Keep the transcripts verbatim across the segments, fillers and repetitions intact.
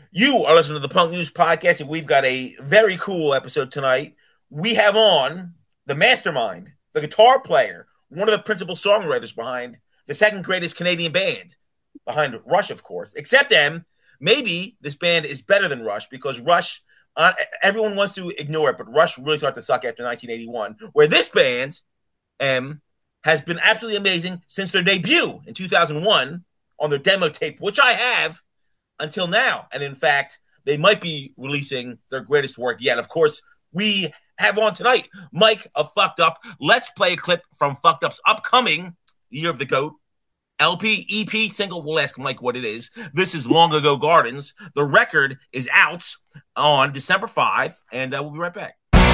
You are listening to the Punk News Podcast, and we've got a very cool episode tonight. We have on the mastermind, the guitar player, one of the principal songwriters behind the second greatest Canadian band, behind Rush, of course. Except them, maybe this band is better than Rush because Rush, uh, everyone wants to ignore it, but Rush really started to suck after nineteen eighty-one, where this band um, has been absolutely amazing since their debut in two thousand one on their demo tape, which I have until now. And in fact, they might be releasing their greatest work yet. Of course, we have on tonight Mike of Fucked Up. Let's play a clip from Fucked Up's upcoming Year of the Goat L P, E P, single. We'll ask Mike what it is. This is Long Ago Gardens. The record is out on December fifth, and uh, we'll be right back.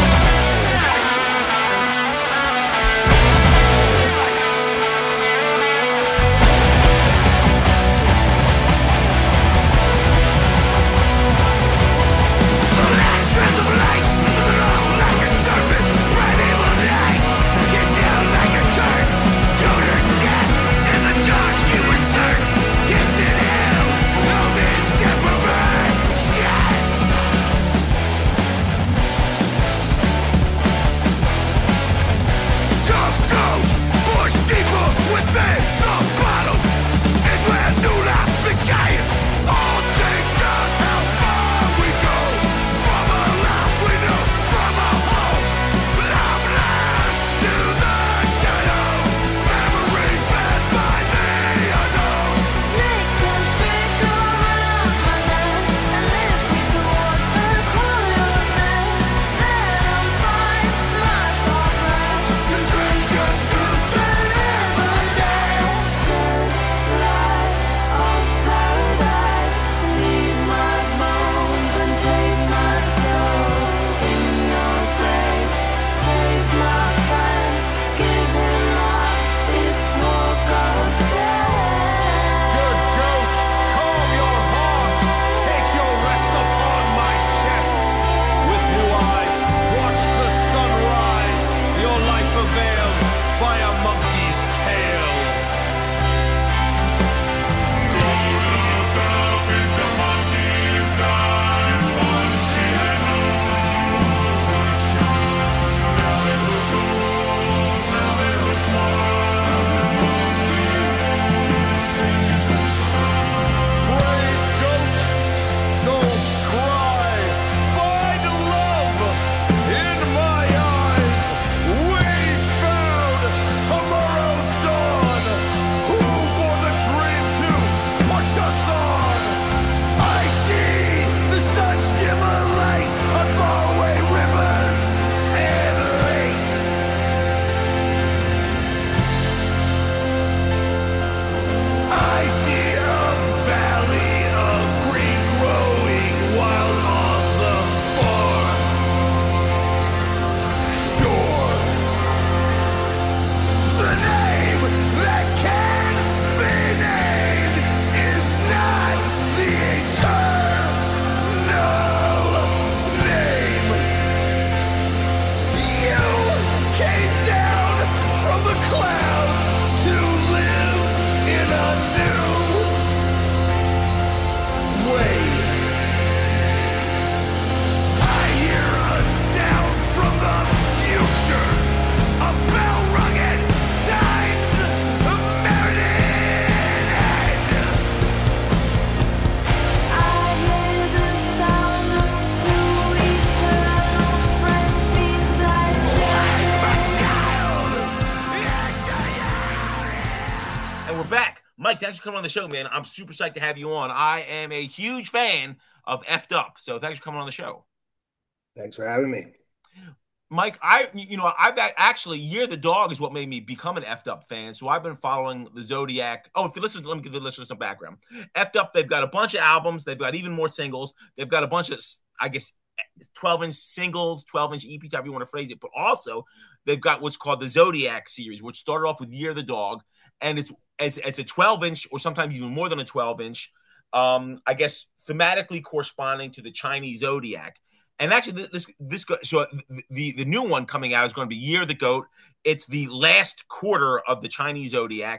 Mike, thanks for coming on the show, man. I'm super psyched to have you on. I am a huge fan of Effed Up, so thanks for coming on the show. Thanks for having me. Mike, I you know, I've actually, Year of the Dog is what made me become an Effed Up fan, so I've been following the Zodiac. Oh, if you listen, let me give the listeners some background. Effed Up, they've got a bunch of albums. They've got even more singles. They've got a bunch of, I guess, twelve-inch singles, twelve-inch E Ps, however you want to phrase it, but also they've got what's called the Zodiac series, which started off with Year of the Dog, and it's it's, it's a twelve-inch or sometimes even more than a twelve-inch, um, I guess, thematically corresponding to the Chinese Zodiac. And actually, this this so the the new one coming out is going to be Year of the Goat. It's the last quarter of the Chinese Zodiac,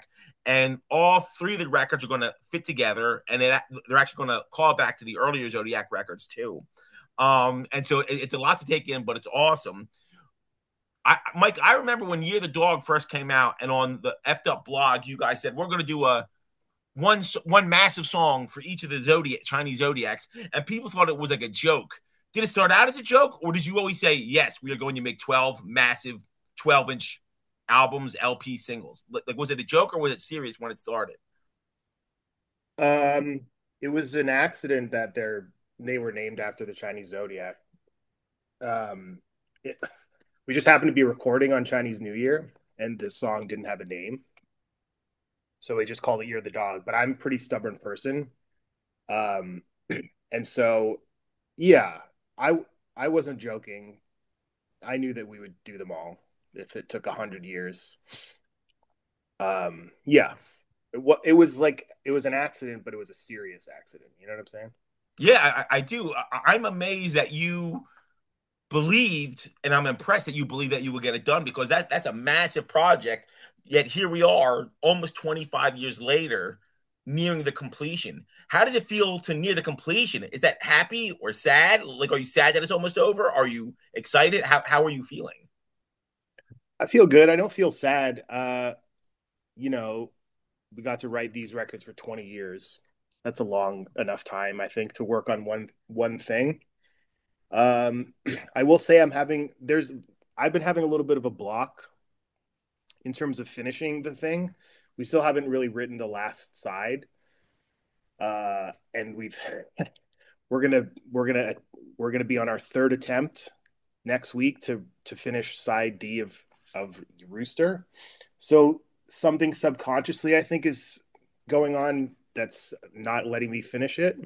and all three of the records are going to fit together, and they're actually going to call back to the earlier Zodiac records too. Um, and so it, it's a lot to take in, but it's awesome. I, Mike, I remember when Year the Dog first came out, and on the F'd Up blog, you guys said we're going to do a one one massive song for each of the Zodiac Chinese Zodiacs, and people thought it was like a joke. Did it start out as a joke, or did you always say, yes, we are going to make twelve massive twelve inch albums, L P singles? Like, was it a joke or was it serious when it started? Um, it was an accident that they're they were named after the Chinese zodiac. Um, it, we just happened to be recording on Chinese New Year, and the song didn't have a name, so we just called it "Year of the Dog." But I'm a pretty stubborn person, um, and so yeah, I I wasn't joking. I knew that we would do them all if it took a hundred years. Um, yeah, it, it was like it was an accident, but it was a serious accident. You know what I'm saying? Yeah, I, I do. I, I'm amazed that you believed, and I'm impressed that you believe that you will get it done, because that that's a massive project. Yet here we are, almost twenty-five years later, nearing the completion. How does it feel to near the completion? Is that happy or sad? Like, are you sad that it's almost over? Are you excited? How how are you feeling? I feel good. I don't feel sad. Uh, you know, we got to write these records for twenty years. That's a long enough time, I think, to work on one one thing. Um, I will say I'm having there's I've been having a little bit of a block in terms of finishing the thing. We still haven't really written the last side. Uh, and we've we're gonna we're gonna we're gonna be on our third attempt next week to to finish side D of of Rooster. So something subconsciously I think is going on that's not letting me finish it.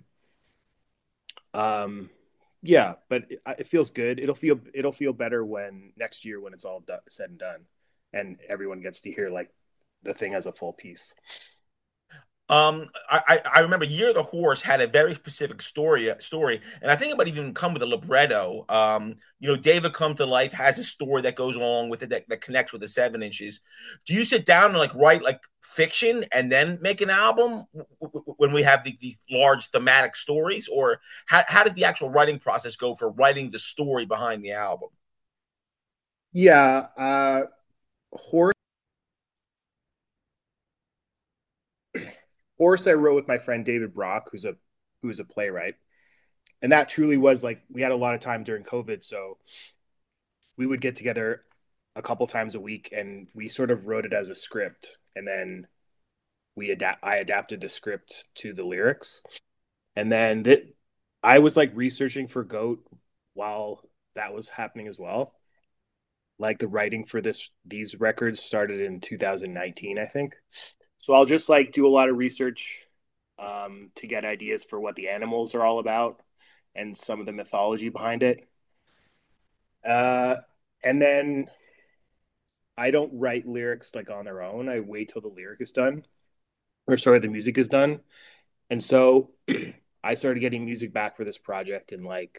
Um, yeah, but it, it feels good. It'll feel it'll feel better when next year when it's all done, said and done, and everyone gets to hear like the thing as a full piece. Um, I, I remember Year of the Horse had a very specific story story, and I think it might even come with a libretto. Um, you know, David Come to Life has a story that goes along with it that, that connects with the seven inches. Do you sit down and like write like fiction and then make an album when we have the, these large thematic stories, or how, how does the actual writing process go for writing the story behind the album? Yeah, uh, horse horse I wrote with my friend David Brock, who's a who's a playwright, and that truly was like we had a lot of time during COVID, so we would get together a couple times a week, and we sort of wrote it as a script, and then we adapt. I adapted the script to the lyrics, and then that I was like researching for Goat while that was happening as well. Like the writing for this these records started in two thousand nineteen, I think. So I'll just like do a lot of research um, to get ideas for what the animals are all about and some of the mythology behind it. Uh, and then I don't write lyrics like on their own. I wait till the lyric is done, or sorry, the music is done. And so I started getting music back for this project in like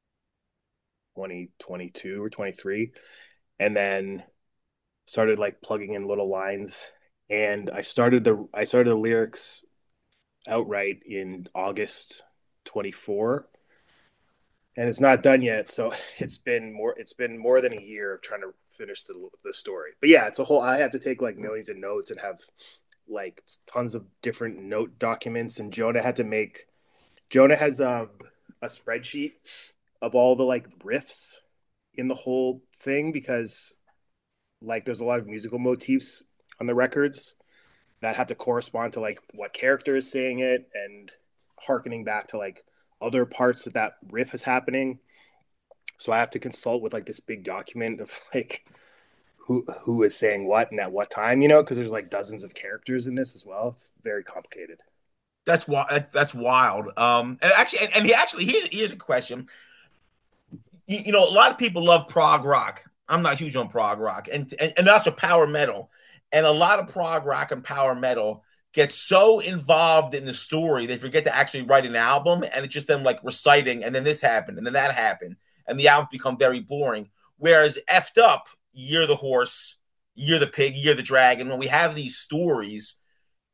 twenty twenty-two or twenty-three, and then started like plugging in little lines. And I started the I started the lyrics outright in August twenty-four, and it's not done yet. So it's been more it's been more than a year of trying to finish the the story. But yeah, it's a whole. I had to take like millions of notes and have like tons of different note documents. And Jonah had to make. Jonah has um, a spreadsheet of all the like riffs in the whole thing because like there's a lot of musical motifs on the records that have to correspond to like what character is saying it and harkening back to like other parts that that riff is happening. So I have to consult with like this big document of like who who is saying what and at what time, you know, because there's like dozens of characters in this as well. It's very complicated. That's wild. That's wild. Um, and actually, and, and he actually here's here's a question. You, you know, a lot of people love prog rock. I'm not huge on prog rock, and and, and that's a power metal. And a lot of prog rock and power metal get so involved in the story they forget to actually write an album, and it's just them like reciting, and then this happened, and then that happened, and the album become very boring. Whereas effed up, Year the Horse, Year the Pig, Year the Dragon, when we have these stories,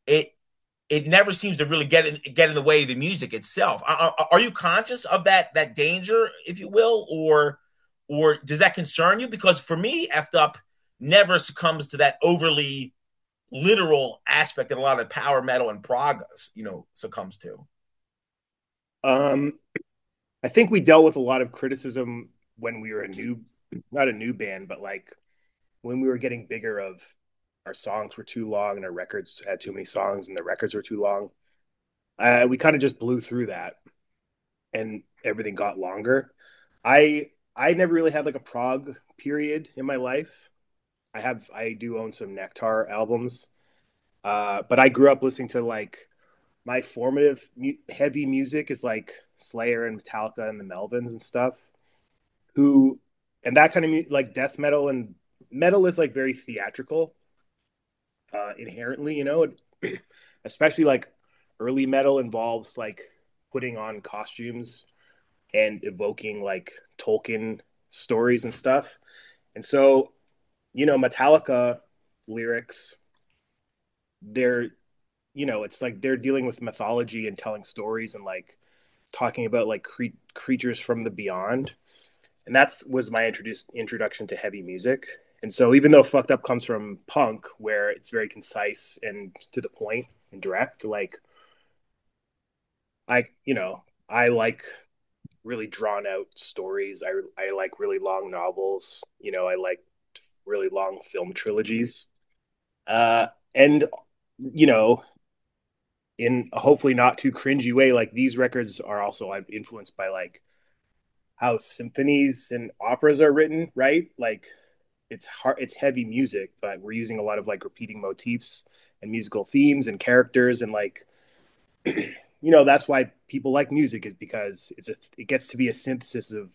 it it never seems to really get in, get in the way of the music itself. Are, are, you conscious of that that danger, if you will, or or does that concern you? Because for me, effed up never succumbs to that overly literal aspect that a lot of power metal and prog, you know, succumbs to. Um, I think we dealt with a lot of criticism when we were a new, not a new band, but like when we were getting bigger of our songs were too long and our records had too many songs and the records were too long. Uh, we kind of just blew through that and everything got longer. I I never really had like a prog period in my life. I have I do own some Nectar albums, uh, but I grew up listening to like my formative mu- heavy music is like Slayer and Metallica and the Melvins and stuff. Who and that kind of mu- like death metal and metal is like very theatrical uh, inherently, you know, especially like early metal involves like putting on costumes and evoking like Tolkien stories and stuff. And so, you know, Metallica lyrics, they're, you know, it's like they're dealing with mythology and telling stories and like talking about like cre- creatures from the beyond. And that's was my introduced introduction to heavy music. And so even though Fucked Up comes from punk, where it's very concise and to the point and direct, like I, you know, I like really drawn out stories. I I like really long novels. You know, I like really long film trilogies. Uh, and you know, in a hopefully not too cringy way, like these records are also I'm influenced by like how symphonies and operas are written, right? Like it's hard, it's heavy music, but we're using a lot of like repeating motifs and musical themes and characters, and like you know that's why people like music is because it's a it gets to be a synthesis of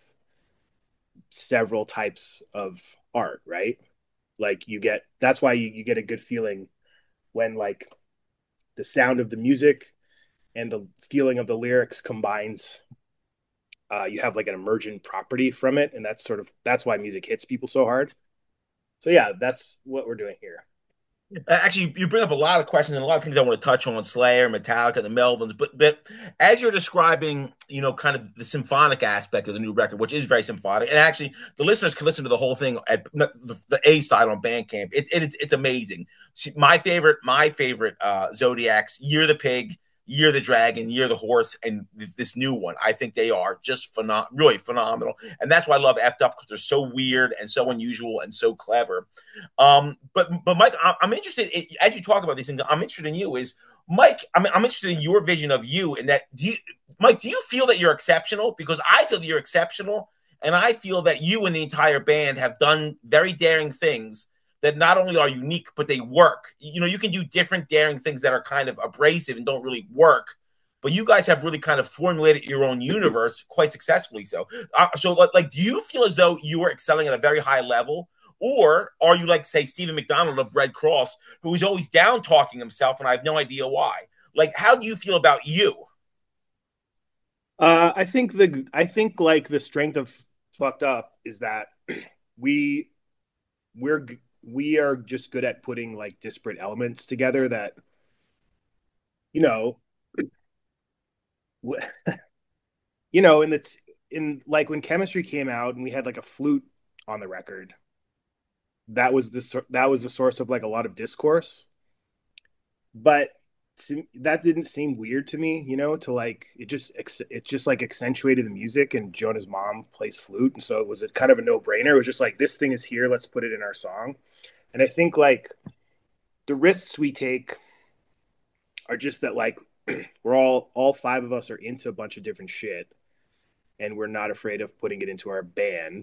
several types of art, right? Like you get that's why you, you get a good feeling when like the sound of the music and the feeling of the lyrics combines. Uh, you have like an emergent property from it, and that's sort of that's why music hits people so hard. So yeah, that's what we're doing here. Actually, you bring up a lot of questions and a lot of things I want to touch on: Slayer, Metallica, the Melvins. But but as you're describing, you know, kind of the symphonic aspect of the new record, which is very symphonic, and actually the listeners can listen to the whole thing at the, the A side on Bandcamp. It, it, it's it's amazing. See, my favorite, my favorite uh, Zodiacs, Year the Pig, Year the Dragon, Year the Horse, and th- this new one. I think they are just phenom- really phenomenal, and that's why I love Effed Up, because they're so weird and so unusual and so clever. Um, but but Mike, I, I'm interested in, as you talk about these things. I'm interested in you. Is Mike? I'm I'm interested in your vision of you, and that do you, Mike? Do you feel that you're exceptional? Because I feel that you're exceptional, and I feel that you and the entire band have done very daring things that not only are unique but they work. You know, you can do different daring things that are kind of abrasive and don't really work. But you guys have really kind of formulated your own universe quite successfully. So, uh, so like, do you feel as though you are excelling at a very high level, or are you like, say, Stephen McDonald of Red Cross, who is always down talking himself, and I have no idea why? Like, how do you feel about you? Uh, I think the I think like the strength of Fucked Up is that we we're we are just good at putting like disparate elements together that you know you know in the t- in like when Chemistry came out and we had like a flute on the record, that was the that was the source of like a lot of discourse, but to, that didn't seem weird to me, you know, to like it just it just like accentuated the music, and Jonah's mom plays flute, and so it was a kind of a no-brainer. It was just like, this thing is here, let's put it in our song. And I think like the risks we take are just that like we're all all five of us are into a bunch of different shit, and we're not afraid of putting it into our band.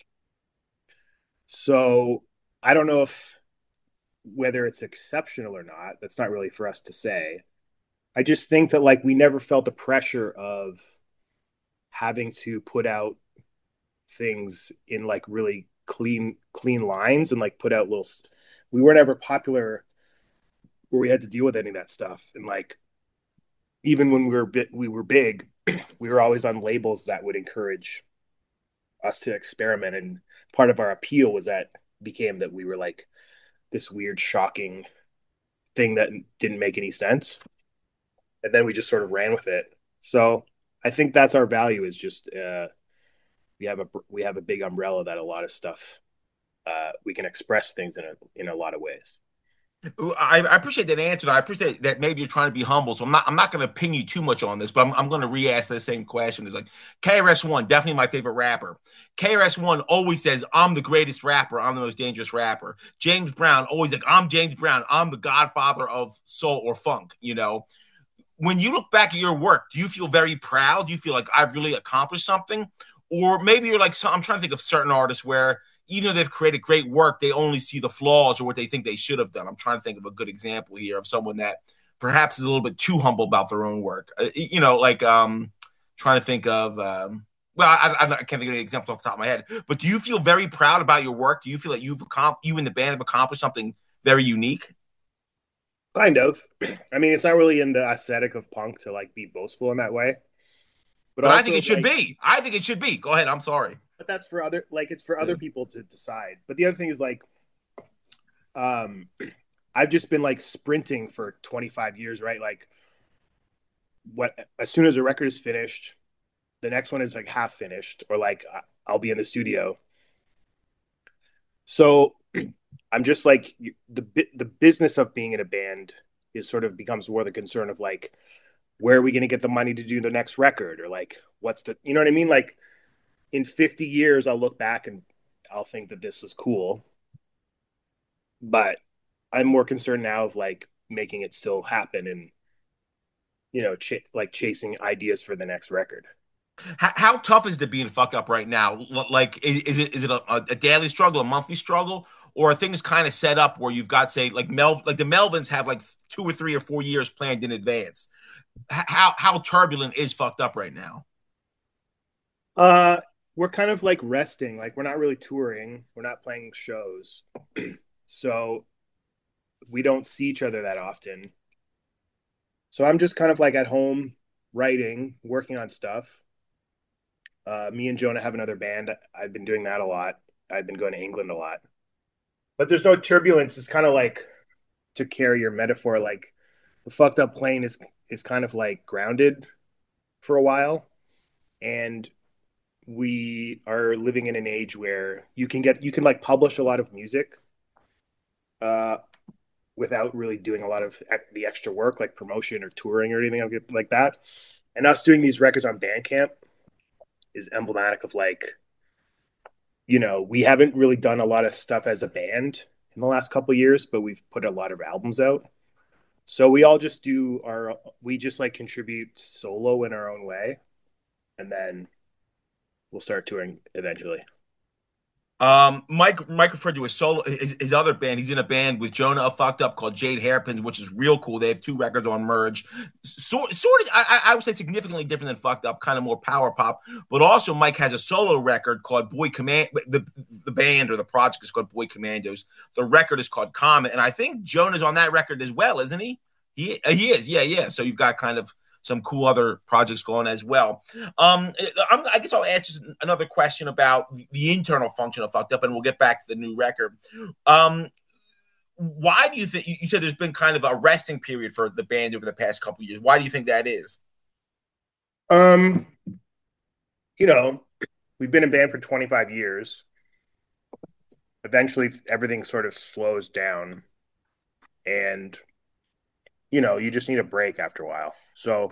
So I don't know if whether it's exceptional or not, that's not really for us to say. I just think that like we never felt the pressure of having to put out things in like really clean clean lines and like put out little. We weren't ever popular where we had to deal with any of that stuff, and like even when we were bit we were big, we were always on labels that would encourage us to experiment, and part of our appeal was that became that we were like this weird shocking thing that didn't make any sense, and then we just sort of ran with it. So I think that's our value is just uh, we have a we have a big umbrella that a lot of stuff uh, we can express things in a in a lot of ways. I, I appreciate that answer. I appreciate that maybe you're trying to be humble. So I'm not I'm not going to pin you too much on this, but I'm, I'm going to re-ask the same question. It's like K R S One, definitely my favorite rapper. K R S One always says, I'm the greatest rapper. I'm the most dangerous rapper. James Brown always like, I'm James Brown. I'm the godfather of soul or funk, you know? When you look back at your work, do you feel very proud? Do you feel like I've really accomplished something? Or maybe you're like, so, I'm trying to think of certain artists where even though they've created great work, they only see the flaws or what they think they should have done. I'm trying to think of a good example here of someone that perhaps is a little bit too humble about their own work. Uh, you know, like um, trying to think of, um, well, I, I, I can't think of any examples off the top of my head, but do you feel very proud about your work? Do you feel like you've accomplished, you and the band have accomplished something very unique? Kind of. I mean, it's not really in the aesthetic of punk to like be boastful in that way, but But I think also it should like, be. I think it should be. Go ahead. I'm sorry. but that's for other like it's for other people to decide. But the other thing is like, um, I've just been like sprinting for twenty-five years, right? Like, what as soon as a record is finished, the next one is like half finished, or like I'll be in the studio. So I'm just like the the business of being in a band is sort of becomes more the concern of like where are we going to get the money to do the next record, or like what's the you know what I mean, like in fifty years I'll look back and I'll think that this was cool, but I'm more concerned now of like making it still happen and you know ch- like chasing ideas for the next record. How, how tough is it being fucked up right now? Like, is, is it is it a, a daily struggle, a monthly struggle, or are things kind of set up where you've got, say, like Mel, like the Melvins have like two or three or four years planned in advance? How how turbulent is fucked up right now? Uh we're kind of like resting, like we're not really touring, we're not playing shows. So we don't see each other that often. So I'm just kind of like at home writing, working on stuff. Uh, me and Jonah have another band. I've been doing that a lot. I've been going to England a lot. But there's no turbulence. It's kind of like to carry your metaphor, like the fucked up plane is is kind of like grounded for a while. And we are living in an age where you can get you can like publish a lot of music uh without really doing a lot of the extra work like promotion or touring or anything like that. And us doing these records on Bandcamp is emblematic of like, you know, we haven't really done a lot of stuff as a band in the last couple of years, but we've put a lot of albums out. So we all just do our, we just like contribute solo in our own way, and then we'll start touring eventually. Um, Mike Mike referred to his solo his, his other band. He's in a band with Jonah of Fucked Up called Jade Hairpins, which is real cool. They have two records on Merge. Sort sort of I, I would say significantly different than Fucked Up, kind of more power pop. But also Mike has a solo record called Boy Command. The the band or the project is called Boy Commandos. The record is called Comet, and I think Jonah's on that record as well, isn't he? He he is. Yeah, yeah. So you've got kind of some cool other projects going as well. Um, I'm, I guess I'll ask another question about the internal function of Fucked Up, and we'll get back to the new record. Um, why do you think you said there's been kind of a resting period for the band over the past couple of years? Why do you think that is? Um, you know, we've been in band for twenty-five years. Eventually, everything sort of slows down, and you know, you just need a break after a while. So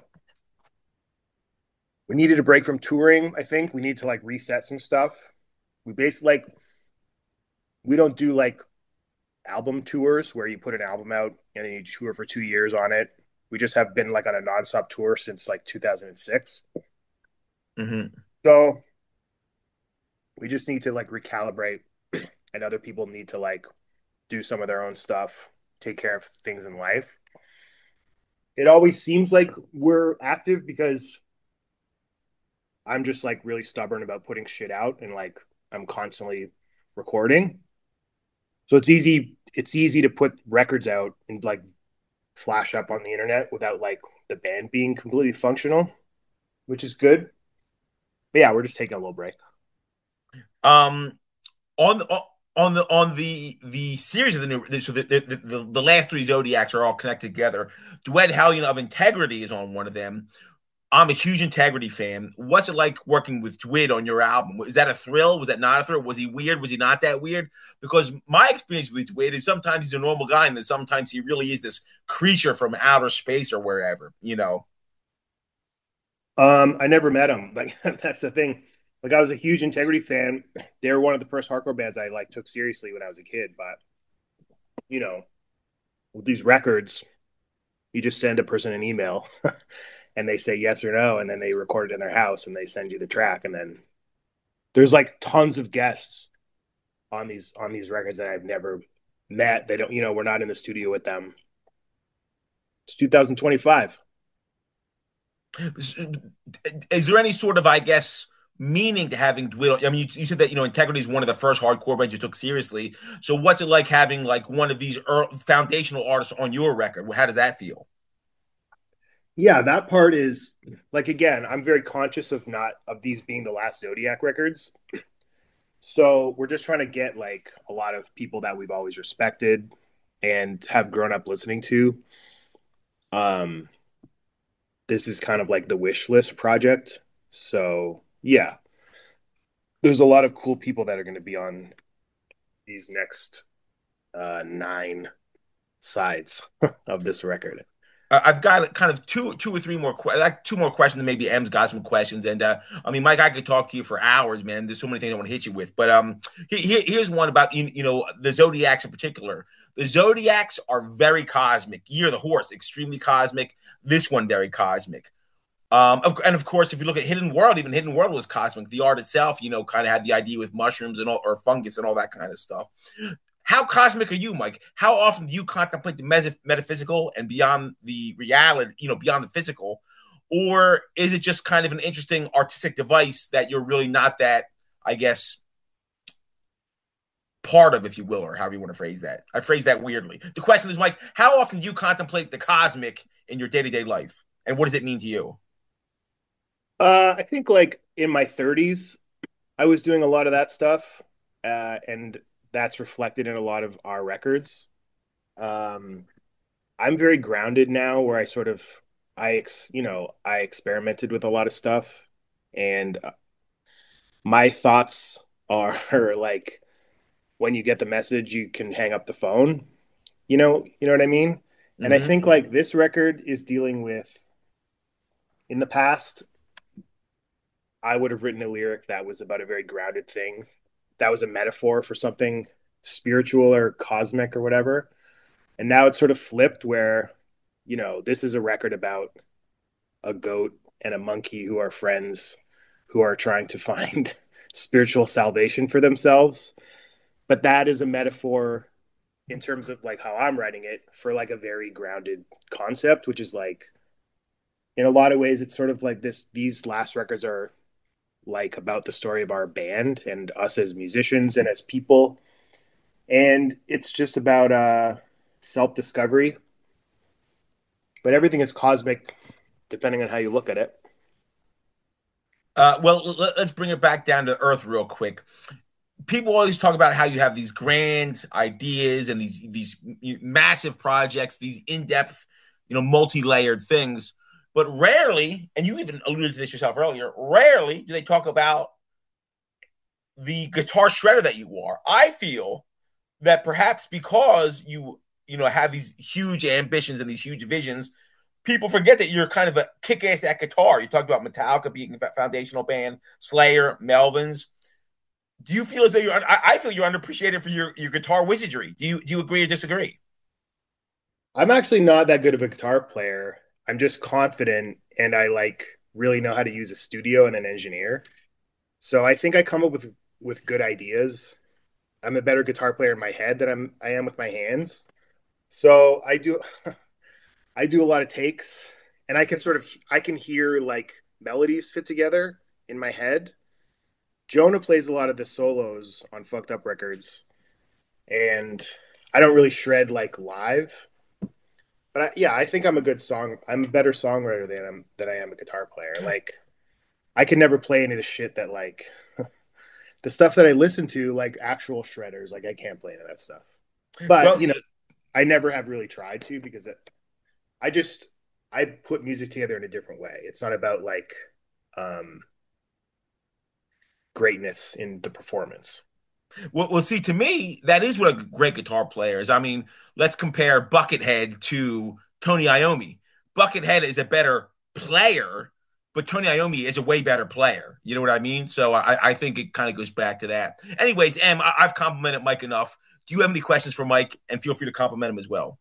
we needed a break from touring. I think we need to like reset some stuff. We basically like we don't do like album tours where you put an album out and then you tour for two years on it. We just have been like on a nonstop tour since like two thousand six. Mm-hmm. So we just need to like recalibrate, and other people need to like do some of their own stuff, take care of things in life. It always seems like we're active because I'm just like really stubborn about putting shit out, and like I'm constantly recording. So it's easy it's easy to put records out and like flash up on the internet without like the band being completely functional, which is good. But yeah, we're just taking a little break. Um, on the on the on the the series of the new, so the the, the, the last three Zodiacs are all connected together. Duet Hellion of Integrity is on one of them. I'm a huge Integrity fan. What's it like working with Dwid on your album? Is that a thrill? Was that not a thrill? Was he weird? Was he not that weird? Because my experience with Dwid is sometimes he's a normal guy, and then sometimes he really is this creature from outer space or wherever. You know. Um, I never met him. Like that's the thing. Like I was a huge Integrity fan. They were one of the first hardcore bands I like took seriously when I was a kid. But you know, with these records, you just send a person an email and they say yes or no, and then they record it in their house and they send you the track, and then there's like tons of guests on these on these records that I've never met. They don't, you know, we're not in the studio with them. It's two thousand twenty-five. Is there any sort of, I guess, meaning to having Dwid? I mean, you, you said that you know Integrity is one of the first hardcore bands you took seriously. So, what's it like having like one of these er- foundational artists on your record? How does that feel? Yeah, that part is like again, I'm very conscious of not of these being the last Zodiac records. So we're just trying to get like a lot of people that we've always respected and have grown up listening to. Um, this is kind of like the wish list project. So yeah, there's a lot of cool people that are going to be on these next uh, nine sides of this record. Uh, I've got kind of two, two or three more, que- like two more questions, and maybe M's got some questions. And uh, I mean, Mike, I could talk to you for hours, man. There's so many things I want to hit you with. But um, here, here's one about you, you know, the Zodiacs in particular. The Zodiacs are very cosmic. You're the horse, extremely cosmic. This one, very cosmic. Um, and of course, if you look at Hidden World, even Hidden World was cosmic. The art itself, you know, kind of had the idea with mushrooms and all, or fungus and all that kind of stuff. How cosmic are you, Mike? How often do you contemplate the metaphysical and beyond the reality, you know, beyond the physical? Or is it just kind of an interesting artistic device that you're really not that, I guess, part of, if you will, or however you want to phrase that? I phrase that weirdly. The question is, Mike, how often do you contemplate the cosmic in your day to day life? And what does it mean to you? Uh, I think like in my thirties, I was doing a lot of that stuff, uh, and that's reflected in a lot of our records. Um, I'm very grounded now, where I sort of, I ex, you know, I experimented with a lot of stuff, and uh, my thoughts are like when you get the message, you can hang up the phone. You know, you know what I mean? And I Mm-hmm. think like this record is dealing with in the past, I would have written a lyric that was about a very grounded thing. That was a metaphor for something spiritual or cosmic or whatever. And now it's sort of flipped where, you know, this is a record about a goat and a monkey who are friends who are trying to find spiritual salvation for themselves. But that is a metaphor in terms of like how I'm writing it for like a very grounded concept, which is like in a lot of ways it's sort of like this these last records are like about the story of our band and us as musicians and as people. And it's just about uh self-discovery, but everything is cosmic depending on how you look at it. Uh, well, let, us bring it back down to earth real quick. People always talk about how you have these grand ideas and these these massive projects, these in-depth, you know, multi-layered things, but rarely, and you even alluded to this yourself earlier, rarely do they talk about the guitar shredder that you are. I feel that perhaps because you you know have these huge ambitions and these huge visions, people forget that you're kind of a kick-ass at guitar. You talked about Metallica being a foundational band, Slayer, Melvins. Do you feel as though you're? I, I feel you're underappreciated for your, your guitar wizardry. Do you do you agree or disagree? I'm actually not that good of a guitar player. I'm just confident and I like really know how to use a studio and an engineer. So I think I come up with with good ideas. I'm a better guitar player in my head than I'm I am with my hands. So I do I do a lot of takes and I can sort of I can hear like melodies fit together in my head. Jonah plays a lot of the solos on Fucked Up Records, and I don't really shred like live. But I, yeah, I think I'm a good song. I'm a better songwriter than I'm than I am a guitar player. Like I can never play any of the shit that like the stuff that I listen to, like actual shredders, like I can't play any of that stuff. But Well, you know, I never have really tried to because it, I just I put music together in a different way. It's not about like um greatness in the performance. well, well, see, to me, that is what a great guitar player is. I mean, let's compare Buckethead to Tony Iommi. Buckethead is a better player, but Tony Iommi is a way better player. You know what I mean? So I, I think it kind of goes back to that. Anyways, Em, I, I've complimented Mike enough. Do you have any questions for Mike? And feel free to compliment him as well.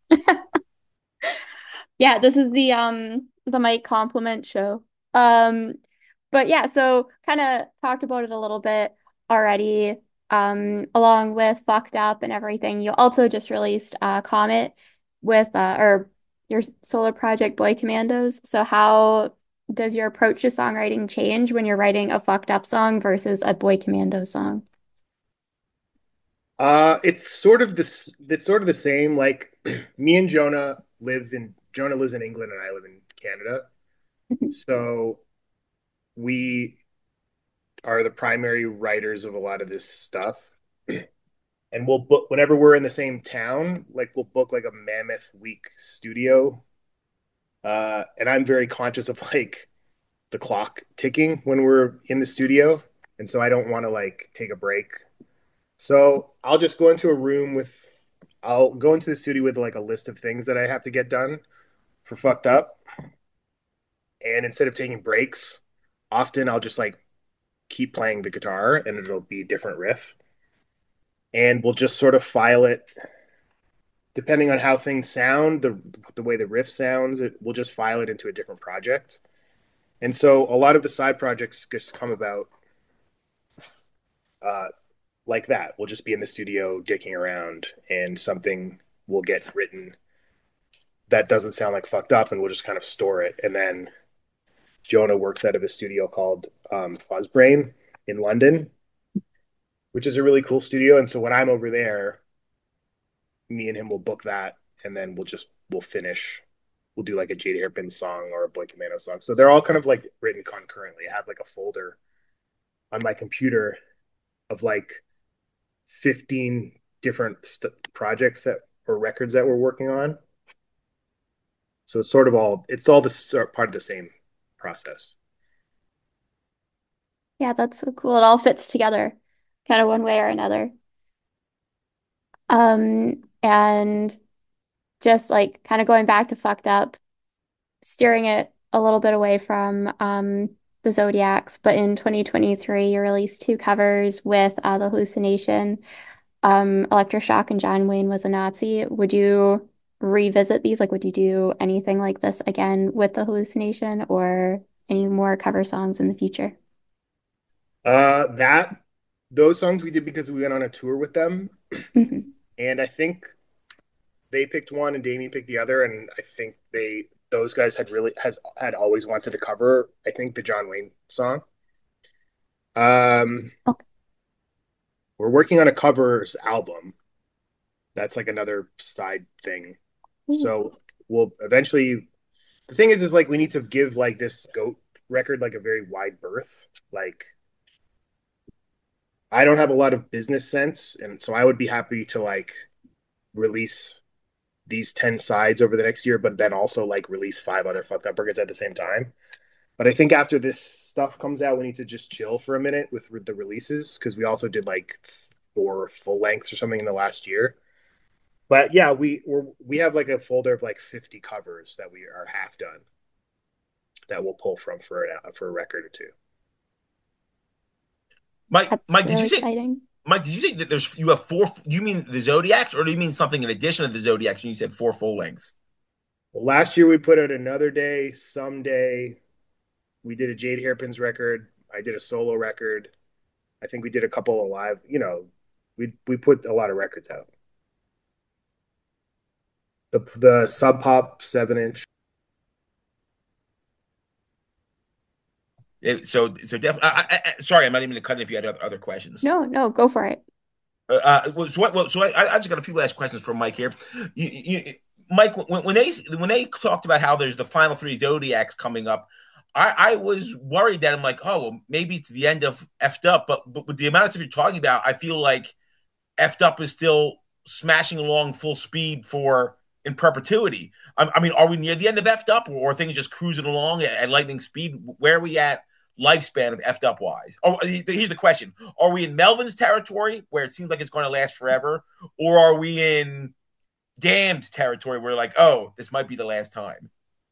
Yeah, this is the um the Mike compliment show. Um, but yeah, so kind of talked about it a little bit already. Um, along with Fucked Up and everything, you also just released uh Comet with uh or your solo project Boy Commandos. So how does your approach to songwriting change when you're writing a Fucked Up song versus a Boy Commando song? Uh, it's sort of this. It's sort of the same. Like me and Jonah live in Jonah lives in England and I live in Canada. So we are the primary writers of a lot of this stuff. And we'll book whenever we're in the same town, like we'll book like a mammoth week studio. Uh, and I'm very conscious of like the clock ticking when we're in the studio. And so I don't want to like take a break. So I'll just go into a room with, I'll go into the studio with like a list of things that I have to get done for Fucked Up. And instead of taking breaks, often I'll just like keep playing the guitar and it'll be a different riff. And we'll just sort of file it depending on how things sound, the the way the riff sounds, it we'll just file it into a different project. And so a lot of the side projects just come about uh, like that. We'll just be in the studio dicking around, and something will get written that doesn't sound like Fucked Up, and we'll just kind of store it. And then Jonah works out of a studio called um, Fuzzbrain in London, which is a really cool studio. And so when I'm over there, me and him will book that, and then we'll just we'll finish. We'll do like a Jade Hairpin song or a Boy Commando song. So they're all kind of like written concurrently. I have like a folder on my computer of like fifteen different st- projects that or records that we're working on. So it's sort of all it's all this part of the same process. Yeah, that's so cool. It all fits together, kind of one way or another. Um, and just like kind of going back to Fucked Up, steering it a little bit away from um the Zodiacs, but in twenty twenty-three you released two covers with uh, The Hallucination, um, Electroshock and John Wayne Was a Nazi. Would you revisit these? Like, would you do anything like this again with The Hallucination or any more cover songs in the future? Uh, that those songs we did because we went on a tour with them, Hmm. and I think they picked one and Damien picked the other, and I think they those guys had really has had always wanted to cover I think the John Wayne song. Um, Okay. we're working on a covers album. That's like another side thing. So we'll eventually. The thing is, is like we need to give like this goat record like a very wide berth. Like I don't have a lot of business sense, and so I would be happy to like release these ten sides over the next year, but then also like release five other Fucked Up records at the same time. But I think after this stuff comes out, we need to just chill for a minute with the releases because we also did like four full lengths or something in the last year. But yeah, we we're, we have like a folder of like fifty covers that we are half done that we'll pull from for an, for a record or two. Mike, That's Mike, did really you say exciting. Mike, did you say that there's you have four? Do you mean the Zodiacs, or do you mean something in addition to the Zodiacs? And you said four full lengths. Well, last year we put out Another Day, Someday. We did a Jade Hairpins record. I did a solo record. I think we did a couple of live. You know, we we put a lot of records out. The the Sub Pop seven inch. Yeah, so, so definitely. I, I, I- sorry, I'm not even to cut it if you had other, other questions. No, no, go for it. Uh, uh, well, so, what- well, so I, I just got a few last questions for Mike here. You, you, Mike, when, when they when they talked about how there's the final three Zodiacs coming up, I, I was worried that I'm like, oh, well, maybe it's the end of Effed Up, but, but with the amount of stuff you're talking about, I feel like Effed Up is still smashing along full speed for in perpetuity. I, I mean, are we near the end of Effed Up, or, or are things just cruising along at, at lightning speed? Where are we at lifespan of Effed Up wise? Oh, here's the question: are we in Melvin's territory where it seems like it's going to last forever, or are we in Damned territory where like, oh, this might be the last time?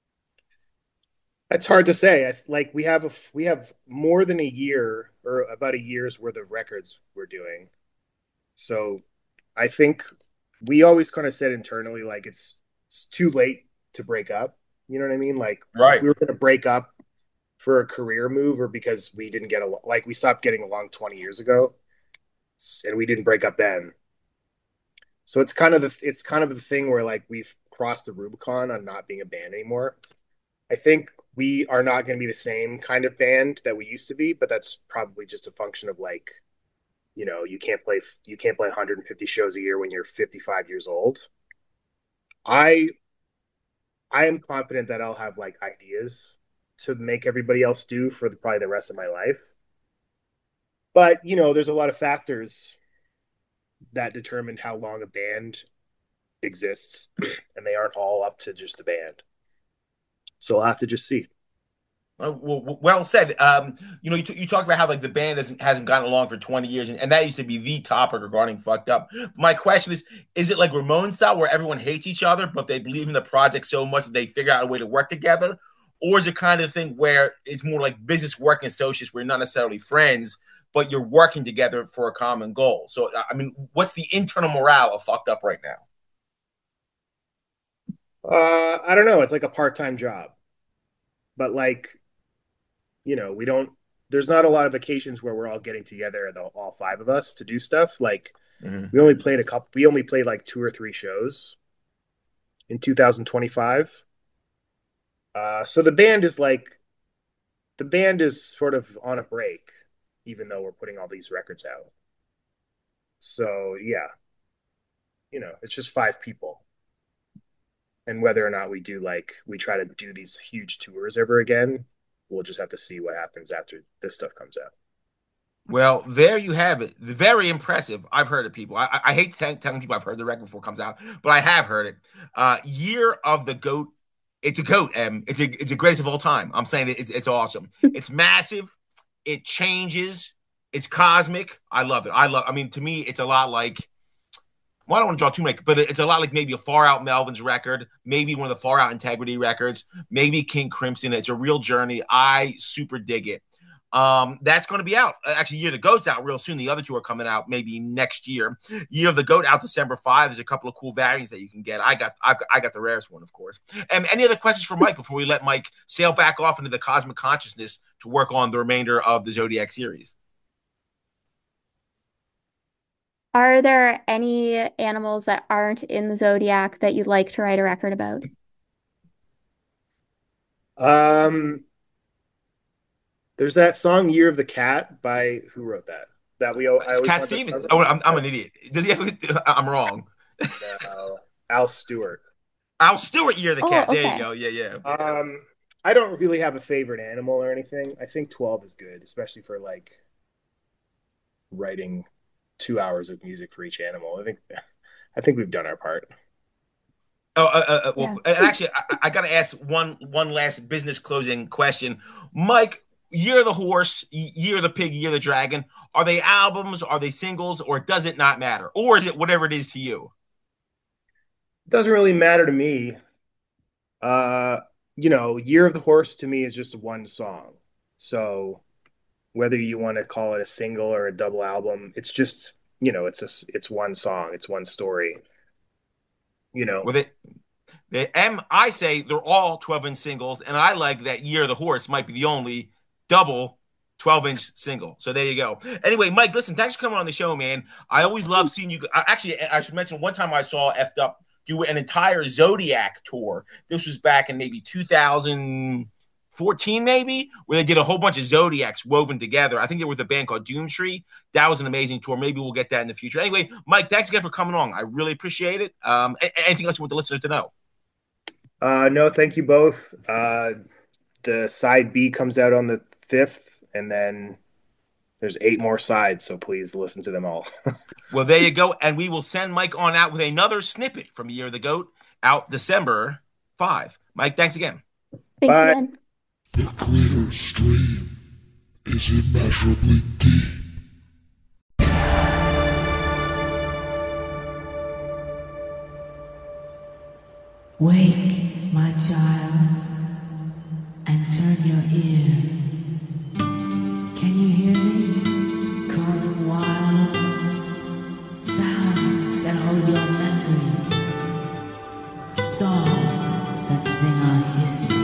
It's hard to say. I, like we have a, we have more than a year or about a year's worth of records we're doing. So I think we always kind of said internally like it's, it's too late to break up. You know what I mean? Like if Right. we were going to break up for a career move or because we didn't get along, like we stopped getting along twenty years ago, and we didn't break up then. So it's kind of the it's kind of the thing where like we've crossed the Rubicon on not being a band anymore. I think we are not going to be the same kind of band that we used to be, but that's probably just a function of like, you know, you can't play you can't play one hundred fifty shows a year when you're fifty-five years old. I I am confident that I'll have like ideas to make everybody else do for the, probably the rest of my life. But, you know, there's a lot of factors that determine how long a band exists, and they aren't all up to just the band. So I'll have to just see. Uh, Well, well said. Um, you know, you, t- you talked about how like the band hasn't hasn't gotten along for twenty years, and, and that used to be the topic regarding Fucked Up. My question is: is it like Ramones style, where everyone hates each other, but they believe in the project so much that they figure out a way to work together, or is it kind of thing where it's more like business working associates, where you're not necessarily friends, but you're working together for a common goal? So, I mean, what's the internal morale of Fucked Up right now? Uh, I don't know. It's like a part-time job, but like, you know, we don't. There's not a lot of occasions where we're all getting together, the, all five of us, to do stuff. Like, Mm-hmm. we only played a couple. We only played like two or three shows in two thousand twenty-five. Uh, so the band is like the band is sort of on a break, even though we're putting all these records out. So yeah, you know, it's just five people. And whether or not we do like we try to do these huge tours ever again, we'll just have to see what happens after this stuff comes out. Well, there you have it. Very impressive. I've heard it, people. I, I I hate telling, telling people I've heard the record before it comes out, but I have heard it. Uh, Year of the Goat. It's a goat, Em. It's a, it's the greatest of all time. I'm saying it, it's it's awesome. It's massive. It changes. It's cosmic. I love it. I love. I mean, to me, it's a lot like. Well, I don't want to draw too much, but it's a lot like maybe a Far Out Melvin's record, maybe one of the Far Out Integrity records, maybe King Crimson. It's a real journey. I super dig it. Um, that's going to be out. Actually, Year of the Goat's out real soon. The other two are coming out maybe next year. Year of the Goat out December fifth. There's a couple of cool variants that you can get. I got, I've got, I got the rarest one, of course. And any other questions for Mike before we let Mike sail back off into the cosmic consciousness to work on the remainder of the Zodiac series? Are there any animals that aren't in the zodiac that you'd like to write a record about? Um, there's that song "Year of the Cat" by who wrote that? That we I It's always Cat wanted to Stevens. cover. Oh, I'm, I'm an idiot. Does he have? I'm wrong. No, Al Stewart. Al Stewart, Year of the Oh, Cat. There you okay. go. Yeah, yeah. Um, I don't really have a favorite animal or anything. I think twelve is good, especially for like writing two hours of music for each animal. I think I think we've done our part. Oh, uh, uh, uh, well, Yeah. and actually, I, I got to ask one one last business closing question, Mike. Year of the Horse, Year of the Pig, Year of the Dragon. Are they albums? Are they singles? Or does it not matter? Or is it whatever it is to you? It doesn't really matter to me. Uh, you know, Year of the Horse to me is just one song. So whether you want to call it a single or a double album, it's just, you know, it's a, it's one song, it's one story, you know. With it, the M, I say they're all twelve inch singles, and I like that Year of the Horse might be the only double twelve inch single. So there you go. Anyway, Mike, listen, thanks for coming on the show, man. I always love seeing you. Actually, I should mention one time I saw Effed Up do an entire Zodiac tour. This was back in maybe two thousand fourteen, maybe, where they did a whole bunch of Zodiacs woven together. I think there was a band called Doomtree. That was an amazing tour. Maybe we'll get that in the future. Anyway, Mike, thanks again for coming on. I really appreciate it. Um, anything else you want the listeners to know? Uh, no, thank you both. Uh, the side B comes out on the fifth, and then there's eight more sides. So please listen to them all. Well, there you go. And we will send Mike on out with another snippet from Year of the Goat out December fifth. Mike, thanks again. Thanks Bye. again. The clear stream is immeasurably deep. Wake, my child, and turn your ear. Can you hear me calling wild sounds that hold your memory, songs that sing our history?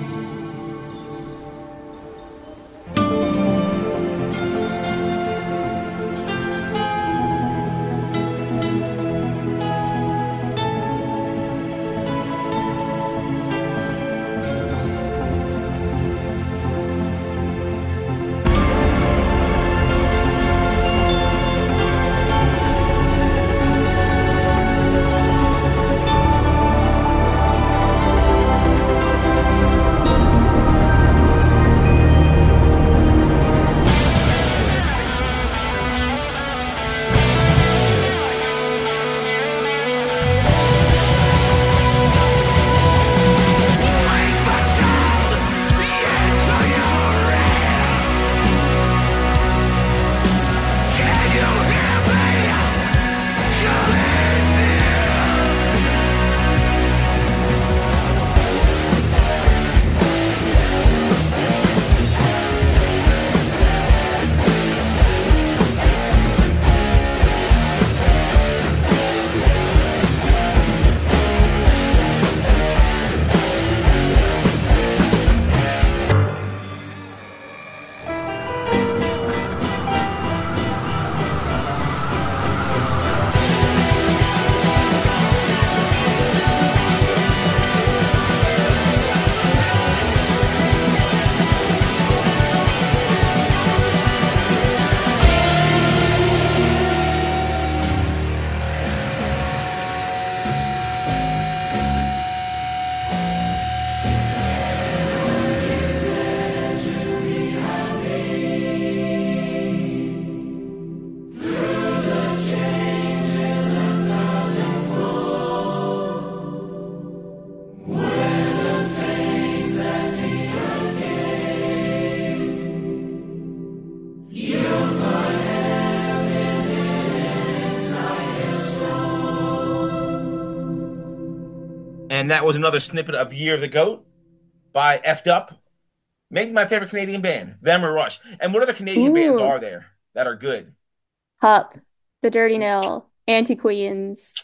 And that was another snippet of Year of the Goat by Effed Up. Maybe my favorite Canadian band, them or Rush. And what other Canadian Ooh. bands are there that are good? Hup, The Dirty Nil, Anti-Queens,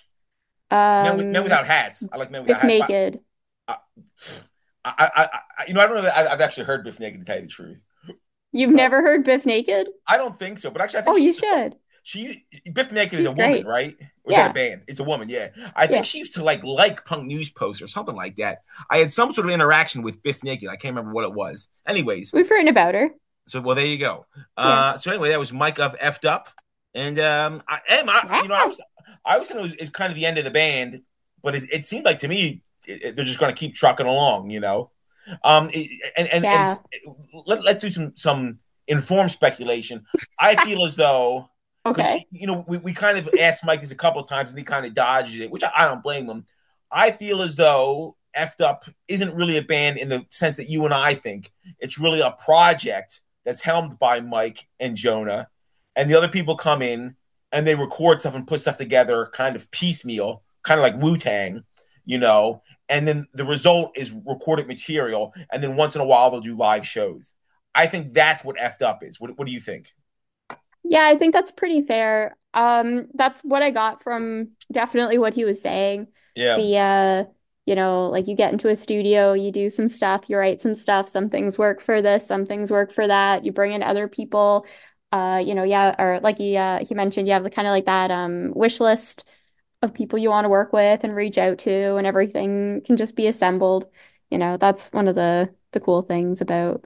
Men, with, um, Men Without Hats. I like Men Without Biff Hats. Naked. I, I, I, I, you know, I don't know that I, I've actually heard Biff Naked, to tell you the truth. You've But never heard Biff Naked? I don't think so. But actually, I think Oh, you used to- should. She Biff Naked is She's a woman, great. right? Or is Yeah. that a band? It's a woman, yeah. I think Yeah. she used to like like punk news posts or something like that. I had some sort of interaction with Biff Naked. I can't remember what it was. Anyways, We've written about her. so well, there you go. Uh, so anyway, that was Mike of Effed Up, and um, I am I, you know I was I was thinking it was it's kind of the end of the band, but it, it seemed like to me it, it- they're just going to keep trucking along, you know. Um, it- and and, Yeah. and let, let's do some some informed speculation. I feel as though. Okay. You know, we, we kind of asked Mike this a couple of times and he kind of dodged it, which I, I don't blame him. I feel as though Effed Up isn't really a band in the sense that you and I think. It's really a project that's helmed by Mike and Jonah. And the other people come in and they record stuff and put stuff together kind of piecemeal, kind of like Wu-Tang, you know. And then the result is recorded material. And then once in a while they'll do live shows. I think that's what Effed Up is. What, what do you think? Yeah, I think that's pretty fair. Um, that's what I got from definitely what he was saying. Yeah. The uh, you know, like you get into a studio, you do some stuff, you write some stuff, some things work for this, some things work for that. You bring in other people, uh, you know, yeah, or like he uh he mentioned, you have the kind of like that um wish list of people you want to work with and reach out to, and everything can just be assembled. You know, that's one of the the cool things about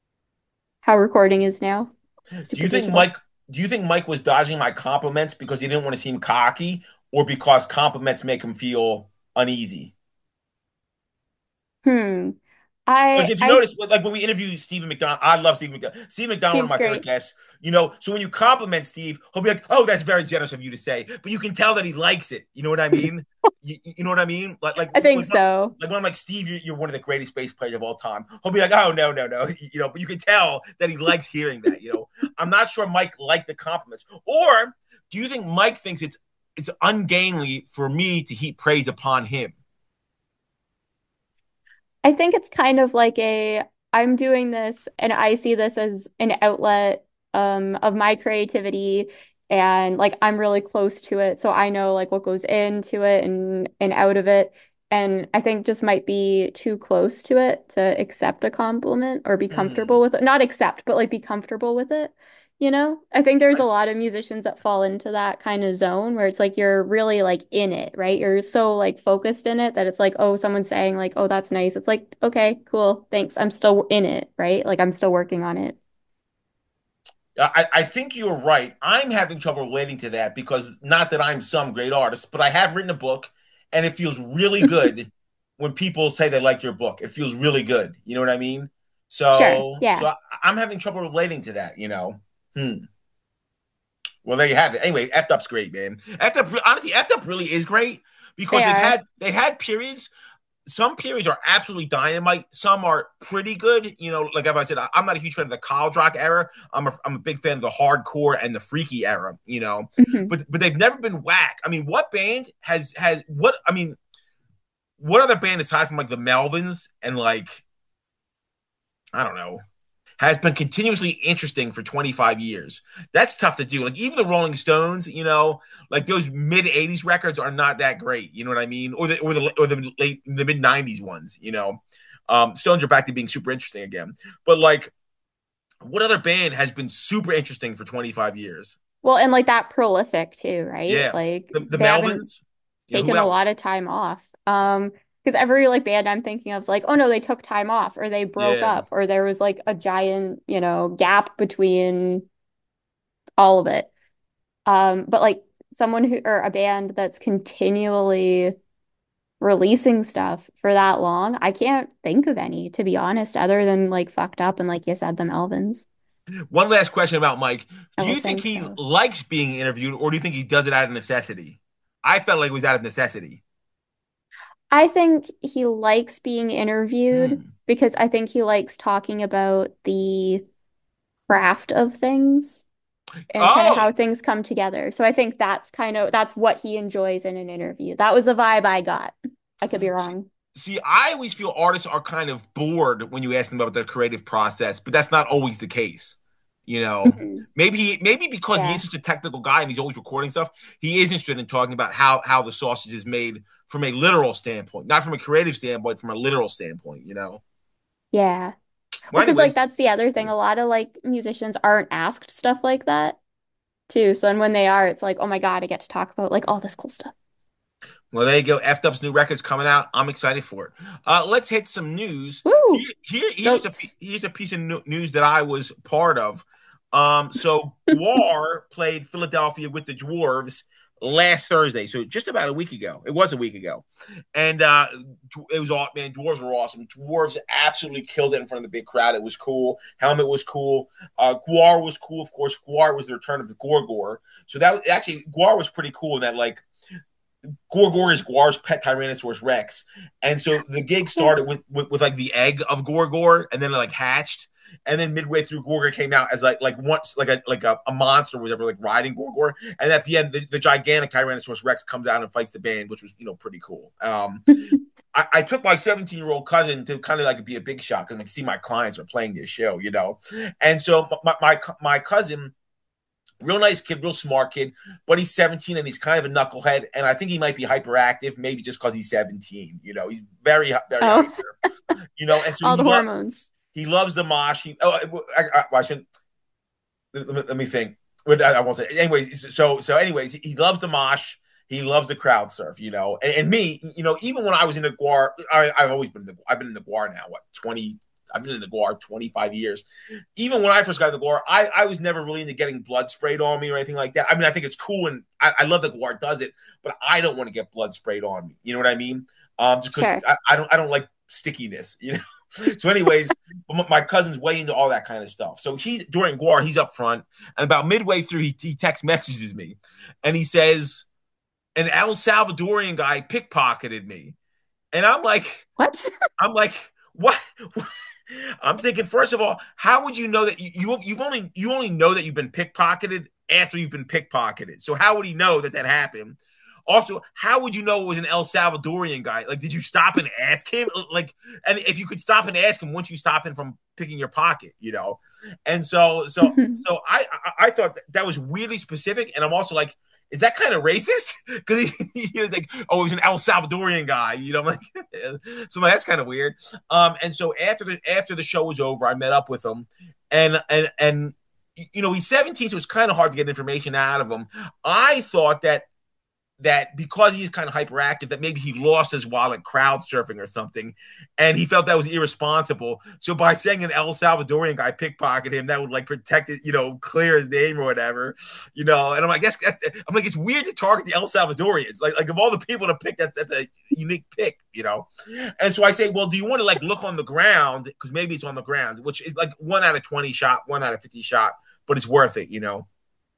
how recording is now. Do Super you think digital. Mike? Do you think Mike was dodging my compliments because he didn't want to seem cocky, or because compliments make him feel uneasy? Hmm. I Like if you I notice, like when we interview Stephen McDonald, I love Stephen McDonald. Steve McDonald, one of Steve's my favorite great. guests. You know, so when you compliment Steve, he'll be like, "Oh, that's very generous of you to say," but you can tell that he likes it. You know what I mean? You, you know what I mean? Like, like, I think like, so. like when I'm like, Steve, you're, you're one of the greatest bass players of all time. He'll be like, "Oh, no, no, no," you know. But you can tell that he likes hearing that. You know, I'm not sure Mike liked the compliments, or do you think Mike thinks it's it's ungainly for me to heap praise upon him? I think it's kind of like a I'm doing this and I see this as an outlet um of my creativity and like I'm really close to it so I know like what goes into it and and out of it and I think just might be too close to it to accept a compliment or be Hmm. comfortable with it. Not accept, but like be comfortable with it. You know, I think there's a lot of musicians that fall into that kind of zone where it's like you're really like in it, right? You're so like focused in it that it's like, oh, someone's saying like, oh, that's nice. It's like, okay, cool, thanks. I'm still in it, right? Like I'm still working on it. I, I think you're right. I'm having trouble relating to that because not that I'm some great artist, but I have written a book and it feels really good when people say they like your book. It feels really good. You know what I mean? Sure. So, so Yeah. I, I'm having trouble relating to that, you know? Hmm. Well, there you have it. Anyway, F Up's great, man. F Up, honestly, F Up really is great because They they've are. had they've had periods. Some periods are absolutely dynamite. Some are pretty good. You know, like if I said, I- I'm not a huge fan of the college rock era. I'm a, I'm a big fan of the hardcore and the freaky era. You know, Mhm. but but they've never been whack. I mean, what band has has what? I mean, what other band aside from like the Melvins and like I don't know has been continuously interesting for twenty-five years. That's tough to do. Like even the Rolling Stones, you know, like those mid eighties records are not that great. You know what I mean? Or the or the or the late the mid nineties ones. You know, um, Stones are back to being super interesting again. But like, what other band has been super interesting for twenty-five years? Well, and like that prolific too, right? Yeah, Like the, the they haven't Melvins. You know who taken a else? lot of time off. Um, because every like band I'm thinking of is like, oh no, they took time off or they broke Yeah. up or there was like a giant, you know, gap between all of it. Um, but like someone who or a band that's continually releasing stuff for that long, I can't think of any, to be honest, other than like fucked up and like you said, the Melvins. One last question about Mike. I Do will you think think he so. likes being interviewed, or do you think he does it out of necessity? I felt like it was out of necessity. I think he likes being interviewed Hmm. because I think he likes talking about the craft of things and kind of Oh, how things come together. So I think that's kind of that's what he enjoys in an interview. That was the vibe I got. I could be see, wrong. see, I always feel artists are kind of bored when you ask them about their creative process, but that's not always the case. You know, Mhm. maybe he, maybe because he Yeah. is such a technical guy and he's always recording stuff, he is interested in talking about how how the sausage is made from a literal standpoint, not from a creative standpoint, from a literal standpoint. You know. Yeah. Well, Well, because like anyways, that's the other thing. A lot of like musicians aren't asked stuff like that too. So and when they are, it's like, oh my God, I get to talk about like all this cool stuff. well, there you go. F Dub's new record's coming out. I'm excited for it. Uh, let's hit some news. Woo! Here, here, here's a Goats. here's a piece of news that I was part of. Um, so Guar played Philadelphia with the Dwarves last Thursday, so just about a week ago. It was a week ago, and uh, it was all man. Dwarves were awesome. Dwarves absolutely killed it in front of the big crowd. It was cool. Helmet was cool. Uh, Guar was cool. Of course, Guar was the return of the Gorgor. So that was, actually Guar was pretty cool in that like Gorgor is Guar's pet Tyrannosaurus Rex, and so the gig started with, with with like the egg of Gorgor, and then it like hatched, and then midway through, Gorgor came out as like like once like a like a, a monster, or whatever, like riding Gorgor, and at the end, the, the gigantic Tyrannosaurus Rex comes out and fights the band, which was you know pretty cool. Um, I, I took my seventeen year old cousin to kind of like be a big shot because I could see my clients were playing this show, you know, and so my my my cousin, real nice kid, real smart kid, but he's seventeen and he's kind of a knucklehead. And I think he might be hyperactive, maybe just because he's seventeen. You know, he's very, very Oh, hyper. You know, and so all he the lo- hormones. he loves the mosh. He oh, I, I, I shouldn't. Let me, let me think. I, I won't say. Anyways, so so anyways, he loves the mosh. He loves the crowd surf, you know, and, and me, you know, even when I was in the Guar, I, I've always been in the, I've been in the Guar now, what, twenty, I've been in the Guar twenty-five years. Even when I first got in the Guar, I, I was never really into getting blood sprayed on me or anything like that. I mean, I think it's cool and I, I love that Guar does it, but I don't want to get blood sprayed on me. You know what I mean? Um, just because Sure. I, I don't, I don't like stickiness, you know. So, anyways, my cousin's way into all that kind of stuff. So he during Guar, he's up front, and about midway through, he, he text messages me, and he says, "An El Salvadorian guy pickpocketed me," and I'm like, What? I'm like, what? I'm thinking, first of all, how would you know that you, you you've only you only know that you've been pickpocketed after you've been pickpocketed? So how would he know that that happened? Also, how would you know it was an El Salvadorian guy? Like, did you stop and ask him? Like, and if you could stop and ask him, once you stop him from picking your pocket, you know? And so, so, so I, I, I thought that, that was weirdly specific, and I'm also like, is that kind of racist? Because he, he was like, oh, it was an El Salvadorian guy, you know? I'm like, so that's kind of weird. Um, and so after the after the show was over, I met up with him, and and and you know, he's seventeen, so it's kind of hard to get information out of him. I thought that that because he's kind of hyperactive, that maybe he lost his wallet crowd surfing or something, and he felt that was irresponsible. So by saying an El Salvadorian guy pickpocketed him, that would like protect it, you know, clear his name or whatever, you know. And I'm like, guess I'm like, it's weird to target the El Salvadorians. Like, like of all the people to pick, that that's a unique pick, you know. And so I say, well, do you want to like look on the ground, because maybe it's on the ground, which is like one out of twenty shot, one out of fifty shot, but it's worth it, you know.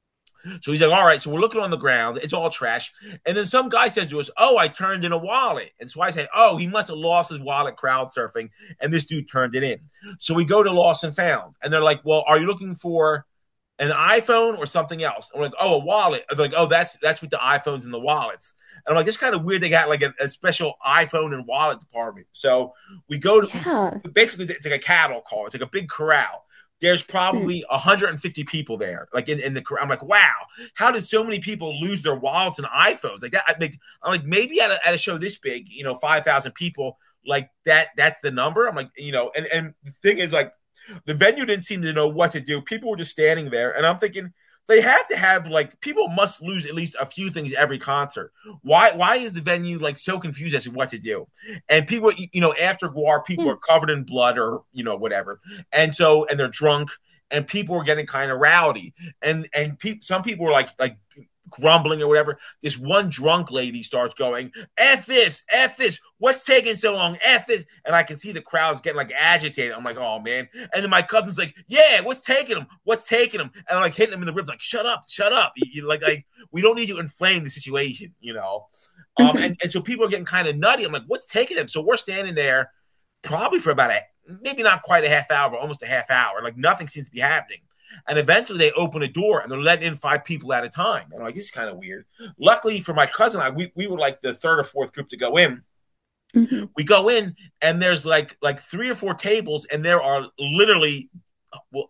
So he's like, all right, so we're looking on the ground. It's all trash. And then some guy says to us, oh, I turned in a wallet. And so I say, oh, he must have lost his wallet crowd surfing. And this dude turned it in. So we go to Lost and Found. And they're like, well, are you looking for an iPhone or something else? And we're like, oh, a wallet. And they're like, oh, that's that's with the iPhones and the wallets. And I'm like, it's kind of weird. They got like a, a special iPhone and wallet department. So we go to, Yeah. basically, it's like a cattle call. It's like a big corral. There's probably one hundred fifty people there, like in, in the. I'm like, wow, how did so many people lose their wallets and iPhones like that? I think I'm like, maybe at a, at a show this big, you know, five thousand people, like that. That's the number. I'm like, you know, and and the thing is, like, the venue didn't seem to know what to do. People were just standing there, and I'm thinking, they have to have, like, people must lose at least a few things every concert. Why why is the venue like so confused as to what to do? And people, you know, after Guar, people Hmm. are covered in blood or, you know, whatever. And so, and they're drunk, and people were getting kind of rowdy. And and pe- some people were like like grumbling or whatever. This one drunk lady starts going, F this, F this, what's taking so long? F this. And I can see the crowd's getting like agitated. I'm like, oh man. And then my cousin's like, yeah, what's taking him? What's taking him? And I'm like hitting him in the ribs, like, shut up, shut up. You, you, like, like, we don't need to inflame the situation, you know? Um, Mhm. and, and so people are getting kind of nutty. I'm like, what's taking him? So we're standing there probably for about a, maybe not quite a half hour, but almost a half hour. Like, nothing seems to be happening. And eventually they open a door and they're letting in five people at a time. And I'm like, this is kind of weird. Luckily for my cousin, I, we, we were like the third or fourth group to go in. Mhm. We go in and there's like like three or four tables, and there are literally well,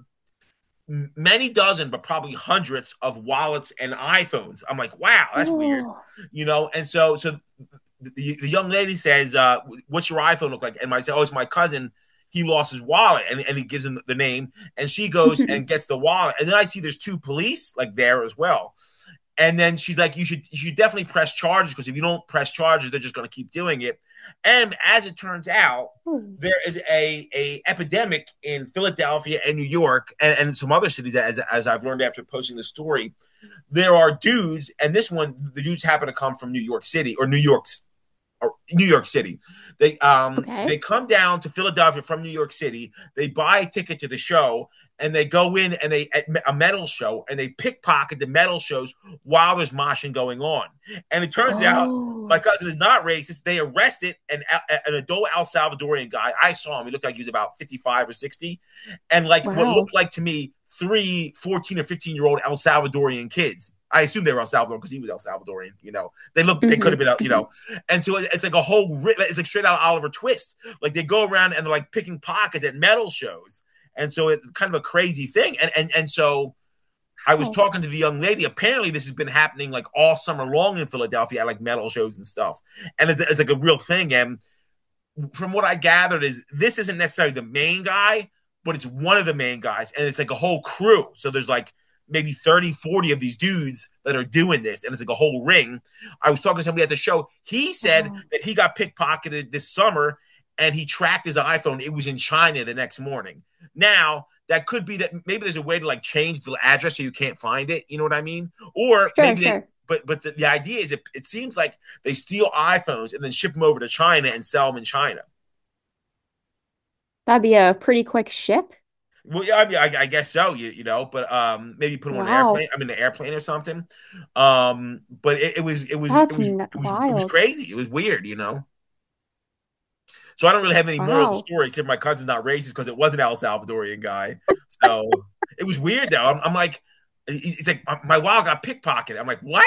hu- many dozen, but probably hundreds of wallets and iPhones. I'm like, wow, that's weird, Oh. you know. And so, so the, the young lady says, uh, "What's your iPhone look like?" And I say, "Oh, it's my cousin. He lost his wallet," and, and he gives him the name. And she goes and gets the wallet. And then I see there's two police like there as well. And then she's like, you should you should definitely press charges, because if you don't press charges, they're just going to keep doing it. And as it turns out, Hmm. there is a, a epidemic in Philadelphia and New York and, and some other cities, as, as I've learned after posting the story. There are dudes, and this one, the dudes happen to come from New York City or New York's or New York City. They um Okay. they come down to Philadelphia from New York City. They buy a ticket to the show, and they go in and they at a metal show, and they pickpocket the metal shows while there's moshing going on. And it turns out Oh. my cousin is not racist. They arrested an an adult El Salvadorian guy. I saw him. He looked like he was about fifty-five or sixty, and like what Wow. looked like to me three fourteen or fifteen year old El Salvadorian kids. I assume they were El Salvadorian because he was El Salvadorian. You know, they look, they Mhm. could have been, you know, and so it's like a whole, ri- it's like straight out of Oliver Twist. Like they go around and they're like picking pockets at metal shows, and so it's kind of a crazy thing. And and and so I was Oh. talking to the young lady. Apparently, this has been happening like all summer long in Philadelphia at like metal shows and stuff, and it's, it's like a real thing. And from what I gathered, is this isn't necessarily the main guy, but it's one of the main guys, and it's like a whole crew. So there's like maybe thirty, forty of these dudes that are doing this, and it's like a whole ring. I was talking to somebody at the show. He said Wow. that he got pickpocketed this summer, and he tracked his iPhone. It was in China the next morning. Now, that could be that maybe there's a way to like change the address so you can't find it. You know what I mean? Or Sure, maybe they, sure. but but the, the idea is it, it seems like they steal iPhones and then ship them over to China and sell them in China. That'd be a pretty quick ship. Well, yeah, I mean, I, I guess so. You, you know, but um, maybe put him on an Wow. airplane. I mean, an airplane or something. Um, but it, it was, it was, it That's was, n it was, it was wild. crazy. It was weird, you know. So I don't really have any moral of the Wow. story except my cousin's not racist because it was an El Salvadorian guy. So it was weird though. I'm, I'm like, he's like, my wallet got pickpocketed. I'm like, what?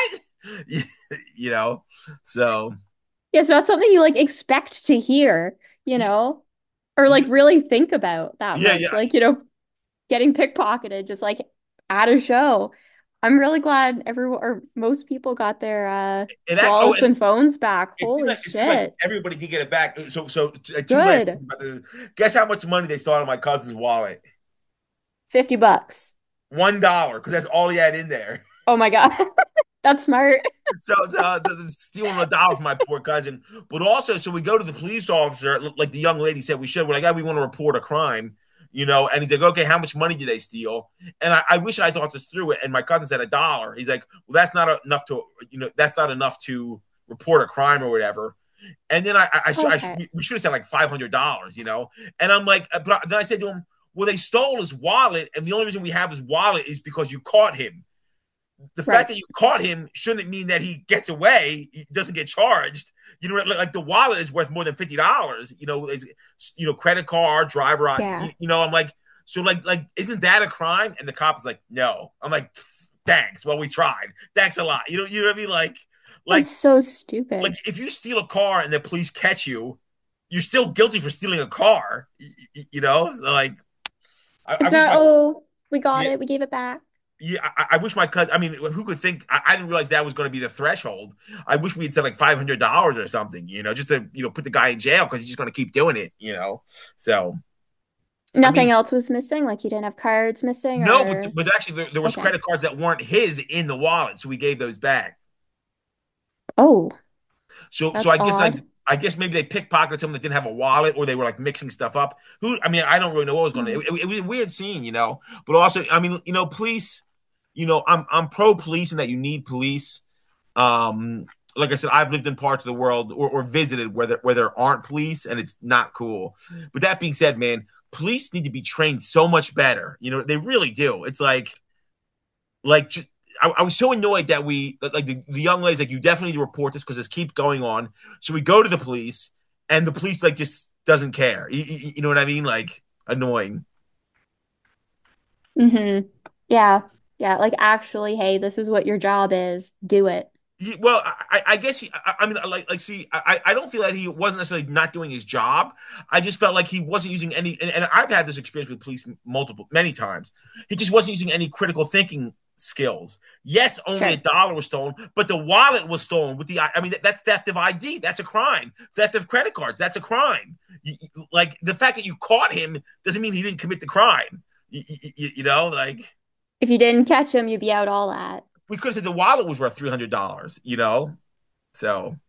You know. So Yeah, it's not something you like expect to hear, you know, or like really think about that yeah, much. yeah. Like, you know, getting pickpocketed just like at a show. I'm really glad everyone or most people got their uh And that, oh, wallets and and phones back. it seems Holy like it seems like shit. everybody did get it back. So, so uh, two last Good. things about this. Guess how much money they stole out of my cousin's wallet? fifty bucks. One dollar, because that's all he had in there. Oh my God. That's smart. So, so uh, stealing a dollar from my poor cousin. But also, so we go to the police officer, like the young lady said we should. We're like, "Yeah, we want to report a crime," you know. And he's like, "Okay, how much money did they steal?" And I, I wish I thought this through. And my cousin said a dollar. He's like, "Well, that's not enough to, you know, that's not enough to report a crime or whatever." And then I, I, I, Okay. I we should have said like five hundred dollars, you know. And I'm like, but then I said to him, "Well, they stole his wallet, and the only reason we have his wallet is because you caught him. The fact Right. that you caught him shouldn't mean that he gets away, he doesn't get charged. You know, like the wallet is worth more than fifty dollars. You know, it's, you know, credit card, driver. Yeah. You know, I'm like, so like, like, isn't that a crime?" And the cop is like, "No." I'm like, "Thanks. Well, we tried. Thanks a lot." You know, you know what I mean? Like, That's like, so like, stupid. if you steal a car and the police catch you, you're still guilty for stealing a car. You know, so like, I, I It's wish not, my oh, we got yeah, it. We gave it back. yeah, I, I wish my cousin. I mean, who could think? I, I didn't realize that was going to be the threshold. I wish we had said like five hundred dollars or something, you know, just to you know put the guy in jail because he's just going to keep doing it, you know. So I Nothing mean, else was missing. Like you didn't have cards missing no, but or but actually there, there was okay. credit cards that weren't his in the wallet, so we gave those back. Oh, So so that's I guess like odd. I guess maybe they pickpocketed someone that didn't have a wallet, or they were like mixing stuff up. Who I mean, I don't really know what was going to. Hmm. It, it, it was a weird scene, you know. But also, I mean, you know, police. You know, I'm I'm pro police and that you need police. Um, like I said, I've lived in parts of the world or, or visited where there, where there aren't police, and it's not cool. But that being said, man, police need to be trained so much better. You know, they really do. It's like like I, I was so annoyed that we like the, the young lady's like, "You definitely need to report this because this keeps going on." So we go to the police, and the police like just doesn't care. You, you, you know what I mean? Like annoying. Mm-hmm. Yeah. Yeah. Like actually, hey, this is what your job is. Do it. He, well, I, I guess he. I, I mean, like, like, see, I, I don't feel that he wasn't necessarily not doing his job. I just felt like he wasn't using any. And, and I've had this experience with police multiple, many times. He just wasn't using any critical thinking skills. Yes, only a Sure. dollar was stolen, but the wallet was stolen with the. I mean, that's theft of I D. That's a crime. Theft of credit cards. That's a crime. You, like the fact that you caught him doesn't mean he didn't commit the crime. You, you, you know, like If you didn't catch him, you'd be out all that. we could have said the wallet was worth three hundred dollars. You know, so.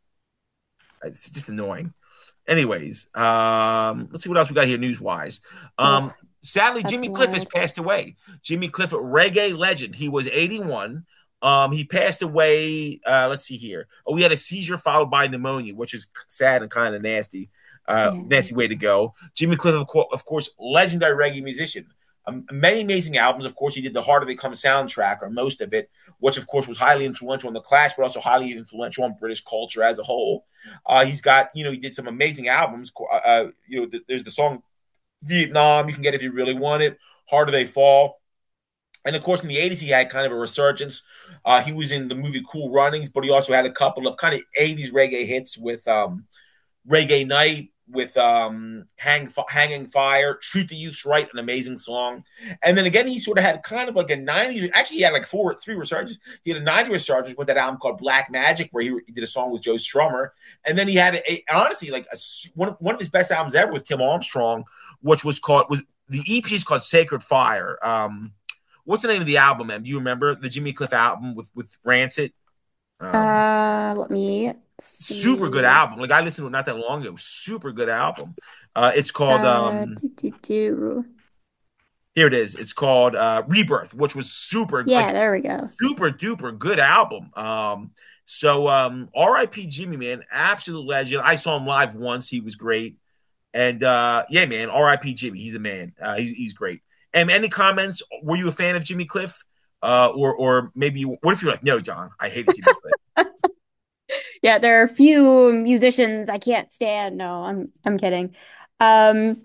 It's just annoying. Anyways, um, let's see what else we got here news wise. Um, Oh, sadly, that's Jimmy Cliff has wild. passed away. Jimmy Cliff, reggae legend. He was eighty-one. Um, he passed away. Uh, let's see here. Oh, he had a seizure followed by pneumonia, which is sad and kind of nasty. Uh, Yeah. nasty way to go. Jimmy Cliff, of, co- of course, legendary reggae musician. Um, many amazing albums. Of course, he did the Harder They Come soundtrack, or most of it, which of course was highly influential on the Clash, but also highly influential on British culture as a whole. Uh, he's got, you know, he did some amazing albums. Uh, uh, you know, th- there's the song Vietnam, you can get if you really want it, Harder They Fall. And of course, in the eighties, he had kind of a resurgence. Uh, he was in the movie Cool Runnings, but he also had a couple of kind of eighties reggae hits with um, Reggae Night, with um, Hang, Hanging Fire, Treat the Youth's Right, an amazing song. And then again, he sort of had kind of like a nineties, actually, he had like four, three resurgences. He had a nineties resurgence with that album called Black Magic, where he, he did a song with Joe Strummer. And then he had, a, a, honestly, like a, one, one of his best albums ever with Tim Armstrong, which was called, was the E P is called Sacred Fire. Um, what's the name of the album, man? Do you remember the Jimmy Cliff album with, with Rancid? Um, Uh, let me super good see. album. Like I listened to it not that long ago. Super good album. Uh, it's called Uh, um, do, do, do. here it is. It's called uh, Rebirth, which was super Yeah, like there we go. super duper good album. Um, so um, R I P Jimmy, man, absolute legend. I saw him live once. He was great. And uh, yeah, man, R I P Jimmy. He's the man. Uh, he's, he's great. And any comments? Were you a fan of Jimmy Cliff? Uh, or or maybe what if you're like, no, John, I hated Jimmy Cliff. Yeah, there are a few musicians I can't stand. No, I'm I'm kidding. Um,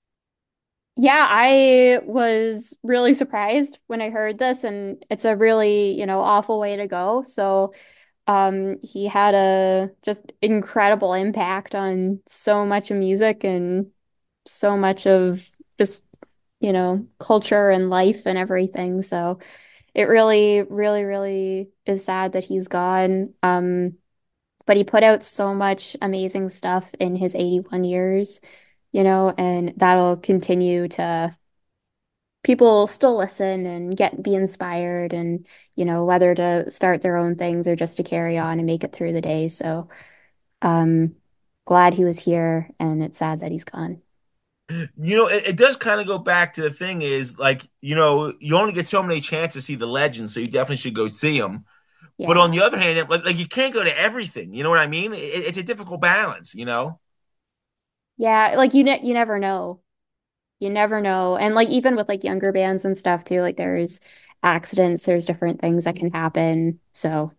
yeah, I was really surprised when I heard this, and it's a really, you know, awful way to go. So, um, he had a just incredible impact on so much of music and so much of just, you know, culture and life and everything. So it really, really, really is sad that he's gone. Um, but he put out so much amazing stuff in his eighty-one years, you know, and that'll continue to people still listen and get be inspired and, you know, whether to start their own things or just to carry on and make it through the day. So, um, glad he was here and it's sad that he's gone. You know, it, it does kind of go back to the thing is like, you know, you only get so many chances to see the legends, so you definitely should go see them. But on Yeah. the other hand, like, like you can't go to everything. You know what I mean? It, it's a difficult balance. You know. Yeah, like you ne you never know. You never know. And like even with like younger bands and stuff too, like there's accidents, there's different things that can happen. So,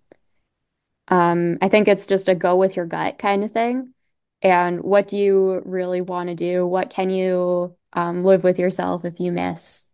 um, I think it's just a go with your gut kind of thing. And what do you really want to do? What can you um live with yourself if you miss?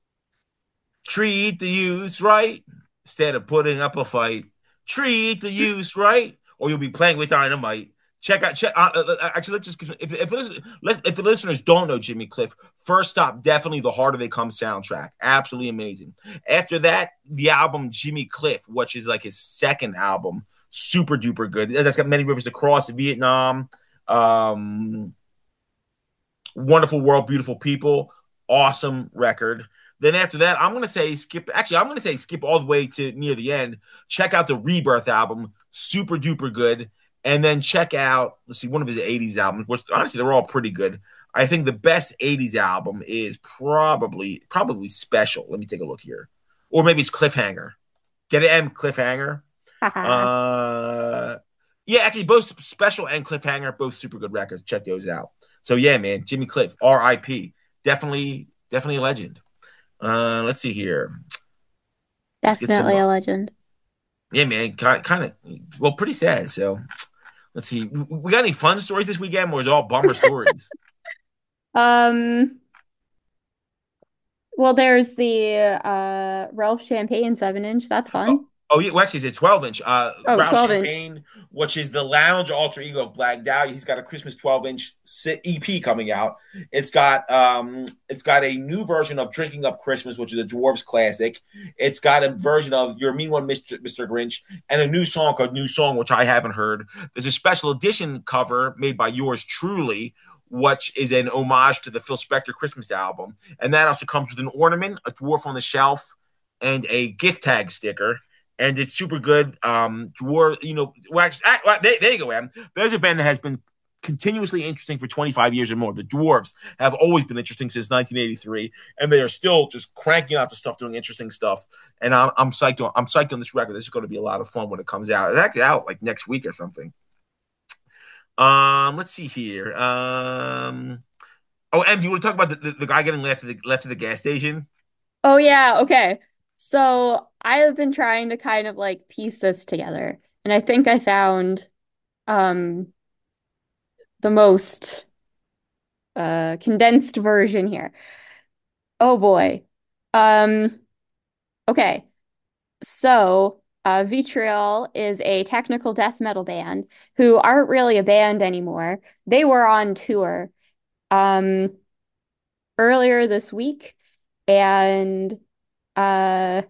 Treat the youths right instead of putting up a fight. Treat the youths right, or you'll be playing with dynamite. Check out. Check. Uh, uh, uh, actually, let's just if if, if the listeners don't know Jimmy Cliff, first stop definitely the Harder They Come soundtrack. Absolutely amazing. After that, the album Jimmy Cliff, which is like his second album, super duper good. That's got Many Rivers Across Vietnam. Um, Wonderful World, Beautiful People, awesome record. Then after that, I'm gonna say skip. Actually, I'm gonna say skip all the way to near the end. Check out the Rebirth album, super duper good. And then check out, let's see, one of his eighties albums, which honestly they're all pretty good. I think the best eighties album is probably probably Special. Let me take a look here, or maybe it's Cliffhanger. Get an M, Cliffhanger. Haha. Uh, yeah, actually, both Special and Cliffhanger, both super good records. Check those out. So yeah, man, Jimmy Cliff, R I P. Definitely, definitely a legend. Uh, let's see here. Let's get some. Definitely Uh, a legend. yeah, man, kind, kind of. Well, pretty sad. So let's see. We got any fun stories this weekend, or is it all bummer stories? Um, well, there's the uh Ralph Champagne seven inch. That's Oh, fun. oh yeah, well, actually, it's a twelve inch. Uh, Oh, Ralph twelve inch. Champagne, which is the lounge alter ego of Black Dahlia. He's got a Christmas twelve inch E P coming out. It's got um, it's got a new version of Drinking Up Christmas, which is a Dwarves classic. It's got a version of Your Mean One, Mister Mister Grinch, and a new song called New Song, which I haven't heard. There's a special edition cover made by yours truly, which is an homage to the Phil Spector Christmas album, and that also comes with an ornament, a dwarf on the shelf, and a gift tag sticker, and it's super good. Um, Dwarf, you know, well, actually, ah, well, there, there you go, Em. There's a band that has been continuously interesting for twenty-five years or more. The Dwarves have always been interesting since nineteen eighty-three, and they are still just cranking out the stuff, doing interesting stuff. And I'm, I'm psyched on, I'm psyched on this record. This is going to be a lot of fun when it comes out. It's actually out like next week or something. Um, let's see here. Um, oh, Em, do you want to talk about the, the, the guy getting left at the left at the gas station? Oh yeah, okay. So I have been trying to kind of like piece this together, and I think I found um the most uh condensed version here. Oh boy. Um, okay. So uh Vitriol is a technical death metal band who aren't really a band anymore. They were on tour um earlier this week and uh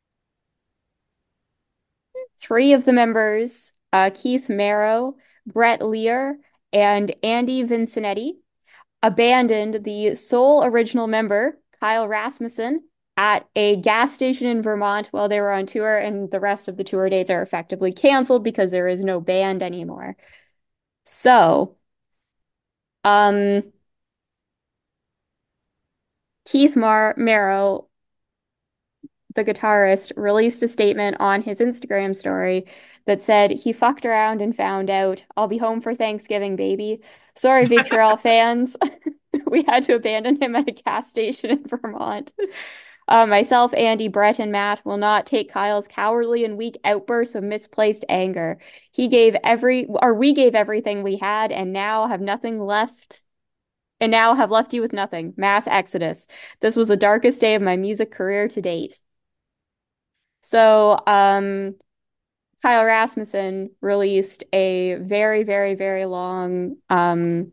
three of the members, uh, Keith Marrow, Brett Lear, and Andy Vincinetti, abandoned the sole original member, Kyle Rasmussen, at a gas station in Vermont while they were on tour, and the rest of the tour dates are effectively canceled because there is no band anymore. So, um, Keith Mar Marrow the guitarist, released a statement on his Instagram story that said he fucked around and found out. I'll be home for Thanksgiving, baby. Sorry, Vitriol fans. We had to abandon him at a gas station in Vermont. Uh, myself, Andy, Brett, and Matt will not take Kyle's cowardly and weak outbursts of misplaced anger. He gave every, or we gave everything we had, and now have nothing left, and now have left you with nothing. Mass exodus. This was the darkest day of my music career to date. So, um, Kyle Rasmussen released a very, very, very long, um,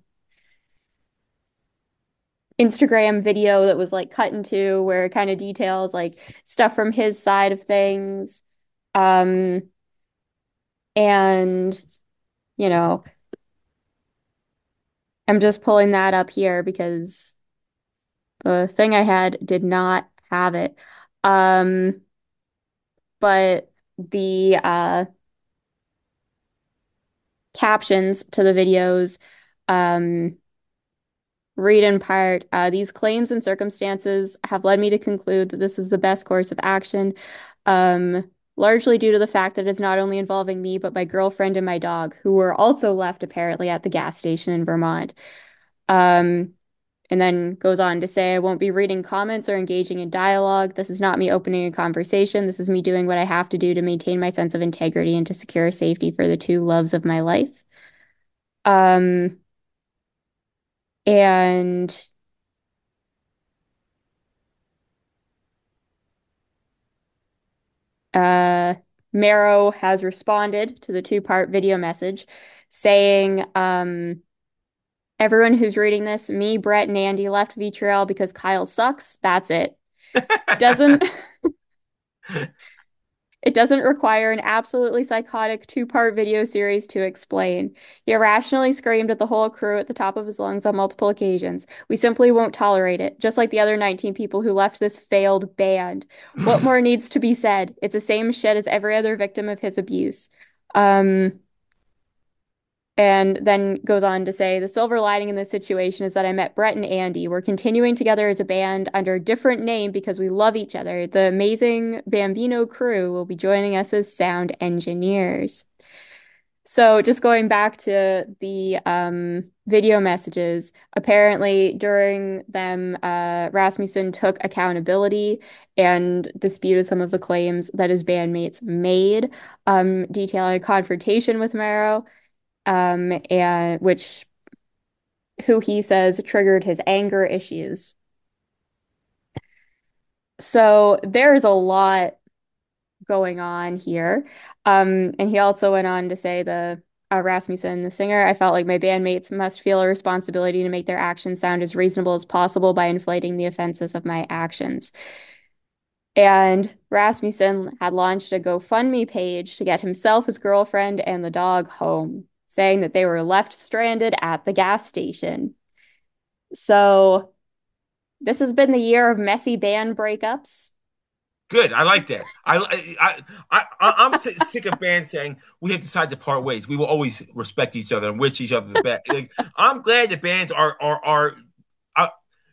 Instagram video that was like cut into where it kind of details like stuff from his side of things. Um, and, you know, I'm just pulling that up here because the thing I had did not have it. Um, but the uh, captions to the videos, um, read in part, uh, these claims and circumstances have led me to conclude that this is the best course of action, um, largely due to the fact that it's not only involving me, but my girlfriend and my dog, who were also left apparently at the gas station in Vermont. Um, and then goes on to say, I won't be reading comments or engaging in dialogue. This is not me opening a conversation. This is me doing what I have to do to maintain my sense of integrity and to secure safety for the two loves of my life. Um, and uh, Marrow has responded to the two-part video message saying, um, everyone who's reading this, me, Brett, and Andy left Vitriol because Kyle sucks. That's it. Doesn't It doesn't require an absolutely psychotic two-part video series to explain. He irrationally screamed at the whole crew at the top of his lungs on multiple occasions. We simply won't tolerate it, just like the other nineteen people who left this failed band. What more needs to be said? It's the same shit as every other victim of his abuse. Um, and then goes on to say, the silver lining in this situation is that I met Brett and Andy. We're continuing together as a band under a different name because we love each other. The amazing Bambino crew will be joining us as sound engineers. So just going back to the um, video messages, apparently during them, uh, Rasmussen took accountability and disputed some of the claims that his bandmates made, um, detailing a confrontation with Marrow. Um, and which who he says triggered his anger issues. So there is a lot going on here. Um, and he also went on to say the uh, Rasmussen, the singer, I felt like my bandmates must feel a responsibility to make their actions sound as reasonable as possible by inflating the offenses of my actions. And Rasmussen had launched a GoFundMe page to get himself, his girlfriend, and the dog home, saying that they were left stranded at the gas station. So this has been the year of messy band breakups. Good. I like that. I, I, I, I, I'm sick of bands saying we have decided to part ways. We will always respect each other and wish each other the best. Like, I'm glad that bands are, are, are, are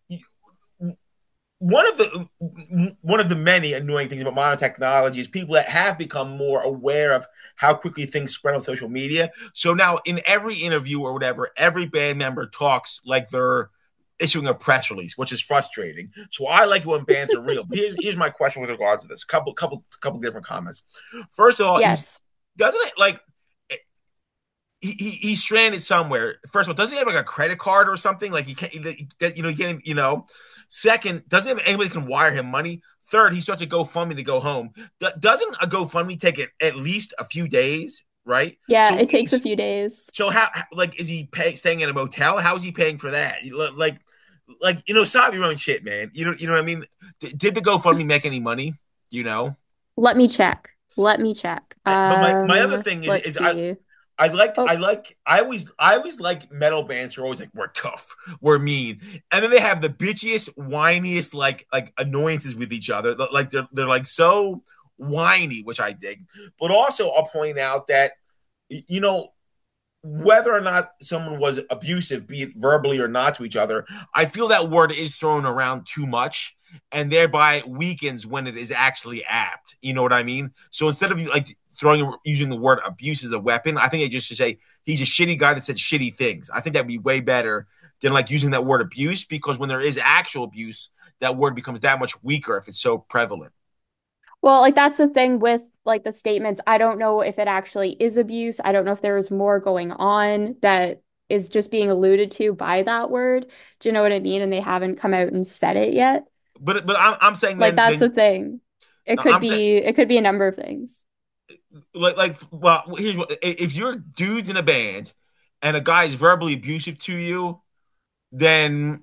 one of the one of the many annoying things about modern technology is people that have become more aware of how quickly things spread on social media. So now in every interview or whatever, every band member talks like they're issuing a press release, which is frustrating. So I like when bands are real. But here's, here's my question with regard to this. Couple, couple, couple different comments. First of all, yes. doesn't it like he, he he's stranded somewhere? First of all, doesn't he have like a credit card or something? Like you can't, you know, you can't, you know. Second, doesn't have anybody can wire him money. Third, he starts a GoFundMe to go home. D- doesn't a GoFundMe take it at least a few days, right? Yeah, so it takes a few days. So how, like, is he pay, staying in a motel? How is he paying for that? Like, like you know, stop your own shit, man. You know, you know what I mean? D- did the GoFundMe make any money? You know? Let me check. Let me check. Um, but my, my other thing is, is I. I like, oh. I like, I always, I always like metal bands who are always like, we're tough, we're mean. And then they have the bitchiest, whiniest, like, like annoyances with each other. Like they're, they're like so whiny, which I dig. But also I'll point out that, you know, whether or not someone was abusive, be it verbally or not to each other, I feel that word is thrown around too much and thereby weakens when it is actually apt. You know what I mean? So instead of like throwing using the word abuse as a weapon, I think they just should say he's a shitty guy that said shitty things. I think that'd be way better than like using that word abuse, because when there is actual abuse, that word becomes that much weaker if it's so prevalent. Well, like that's the thing with like the statements. I don't know if it actually is abuse. I don't know if there is more going on that is just being alluded to by that word. Do you know what I mean? And they haven't come out and said it yet. But but I'm I'm saying Like then, that's the then thing. It could I'm saying be it could be a number of things. like like well here's what, if you're dudes in a band and a guy is verbally abusive to you, then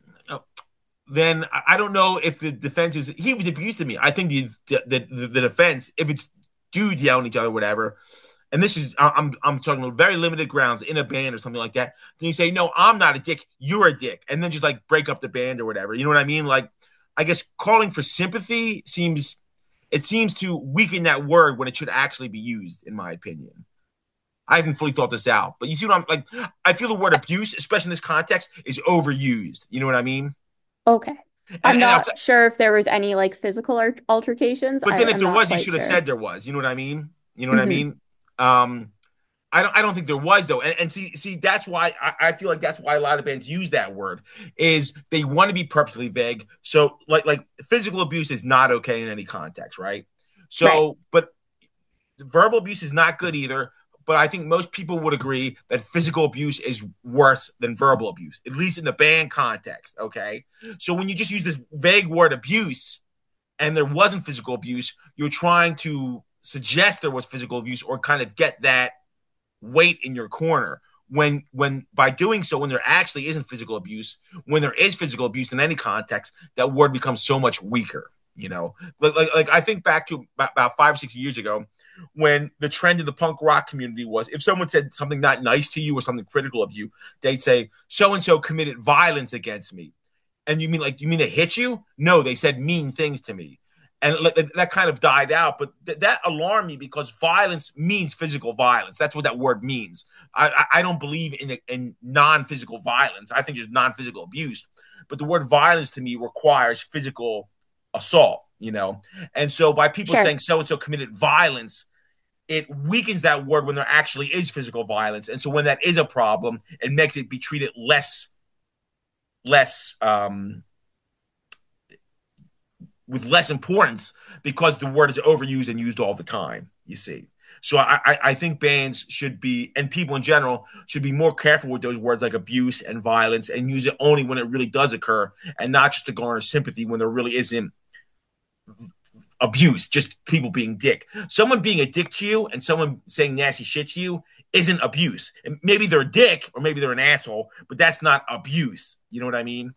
then I don't know if the defense is he was abused to me. I think the the, the, the defense, if it's dudes yelling at each other, whatever, and this is I'm I'm talking about very limited grounds in a band or something like that, then you say, no, I'm not a dick, you're a dick, and then just like break up the band or whatever. You know what I mean? Like, I guess calling for sympathy seems it seems to weaken that word when it should actually be used, in my opinion. I haven't fully thought this out, but you see what I'm like. I feel the word abuse, especially in this context, is overused. You know what I mean? Okay. And, I'm and I'll, not sure if there was any like physical altercations. but I, then if I'm there not was, he quite should have sure. said there was. You know what I mean? You know what I hmm mean? Um, I don't. I don't think there was though. And, and see, see, that's why I, I feel like that's why a lot of bands use that word is they want to be purposely vague. So like like physical abuse is not okay in any context, right? Right. So, but verbal abuse is not good either. But I think most people would agree that physical abuse is worse than verbal abuse, at least in the band context. Okay. So when you just use this vague word abuse and there wasn't physical abuse, you're trying to suggest there was physical abuse or kind of get that weight in your corner. When when by doing so, when there actually isn't physical abuse, when there is physical abuse in any context, that word becomes so much weaker. You know, like like, like I think back to about, about five or six years ago, when the trend in the punk rock community was if someone said something not nice to you or something critical of you, they'd say so and so committed violence against me. And you mean like you mean they hit you? No, they said mean things to me, and that kind of died out. But th- that alarmed me because violence means physical violence. That's what that word means. I, I, I don't believe in, in non-physical violence. I think there's non-physical abuse, but the word violence to me requires physical assault. You know, and so by people Sure. saying so and so committed violence, it weakens that word when there actually is physical violence, and so when that is a problem, it makes it be treated less less um, with less importance because the word is overused and used all the time. You see, so I, I, I think bands should be, and people in general should be more careful with those words like abuse and violence, and use it only when it really does occur, and not just to garner sympathy when there really isn't abuse, just people being dick. Someone being a dick to you and someone saying nasty shit to you isn't abuse. And maybe they're a dick or maybe they're an asshole, but that's not abuse. You know what I mean?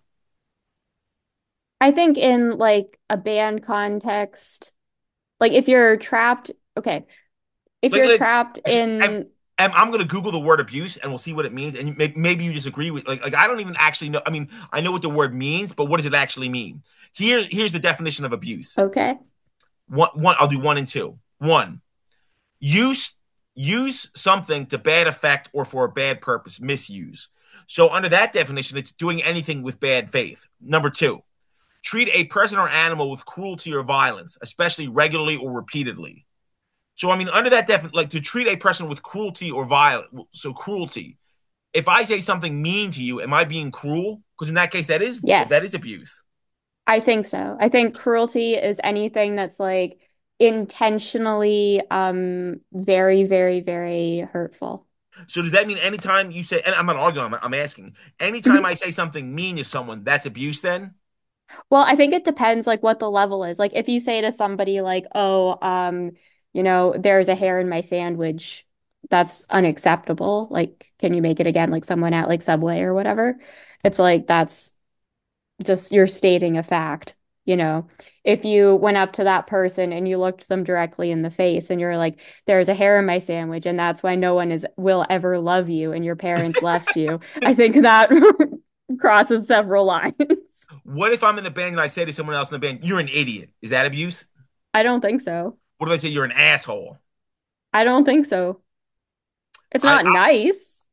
I think in like a band context, like if you're trapped, okay, if Like, you're like trapped actually, I'm, in, I'm, I'm gonna Google the word abuse and we'll see what it means. And maybe you disagree with like like I don't even actually know. I mean, I know what the word means, but what does it actually mean? Here, here's the definition of abuse. okay, One, one. I'll do one and two. One, use use something to bad effect or for a bad purpose, misuse. So under that definition, it's doing anything with bad faith. Number two, treat a person or animal with cruelty or violence, especially regularly or repeatedly. So I mean, under that definition, like to treat a person with cruelty or violence, so cruelty. If I say something mean to you, am I being cruel? Because in that case, that is that is yes, abuse. I think so. I think cruelty is anything that's like intentionally um very, very, very hurtful. So does that mean anytime you say, and I'm not arguing, I'm, I'm asking, anytime I say something mean to someone, that's abuse then? Well, I think it depends like what the level is. Like if you say to somebody like, "Oh, um, you know, there's a hair in my sandwich." That's unacceptable. Like, can you make it again? Like someone at like Subway or whatever. It's like that's just you're stating a fact, you know. If you went up to that person and you looked them directly in the face and you're like, "There's a hair in my sandwich and that's why no one is will ever love you and your parents left you." I think that crosses several lines. What if I'm in the band and I say to someone else in the band, "You're an idiot"? Is that abuse? I don't think so. What if I say you're an asshole? I don't think so. It's I, not nice.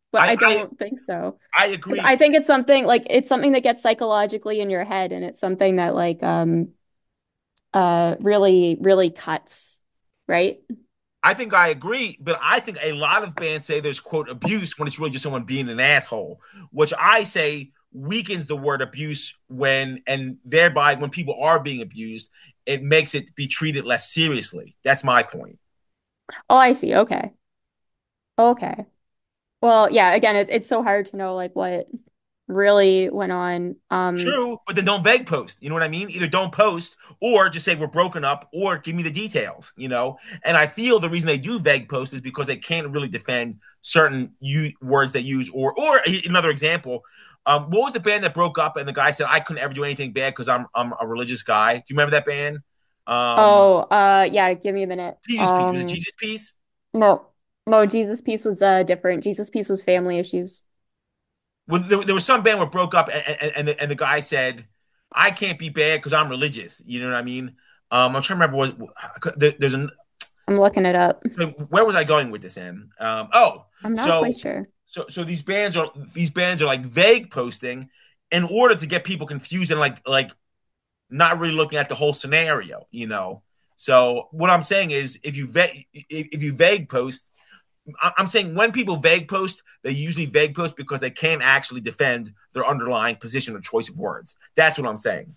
but I I I don't think so. I 'Cause agree. I think it's something like it's something that gets psychologically in your head, and it's something that like um uh really really cuts, right? I think I agree, but I think a lot of bands say there's quote abuse when it's really just someone being an asshole, which I say weakens the word abuse when and thereby when people are being abused, it makes it be treated less seriously. That's my point. Oh, I see. Okay. Okay. Well, yeah, again, it, it's so hard to know like what really went on. Um, True, but then don't vague post. You know what I mean? Either don't post or just say we're broken up or give me the details, you know? And I feel the reason they do vague post is because they can't really defend certain u- words they use. Or, or another example, um, what was the band that broke up and the guy said, I couldn't ever do anything bad because I'm, I'm a religious guy? Do you remember that band? Um, oh, uh, yeah, give me a minute. Jesus Piece. Was it Um, Jesus Piece? no, no, Jesus Piece was uh different. Jesus Piece was family issues. Well, there, there was some band where it broke up, and, and, and, the, and the guy said, "I can't be bad because I'm religious." You know what I mean? Um, I'm trying to remember what there, there's an. I'm looking it up. Where was I going with this? Em? Um, oh, I'm not so quite sure. so so these bands are these bands are like vague posting in order to get people confused and like like not really looking at the whole scenario. You know. So what I'm saying is, if you va- if, if you vague post, I'm saying when people vague post, they usually vague post because they can't actually defend their underlying position or choice of words. That's what I'm saying.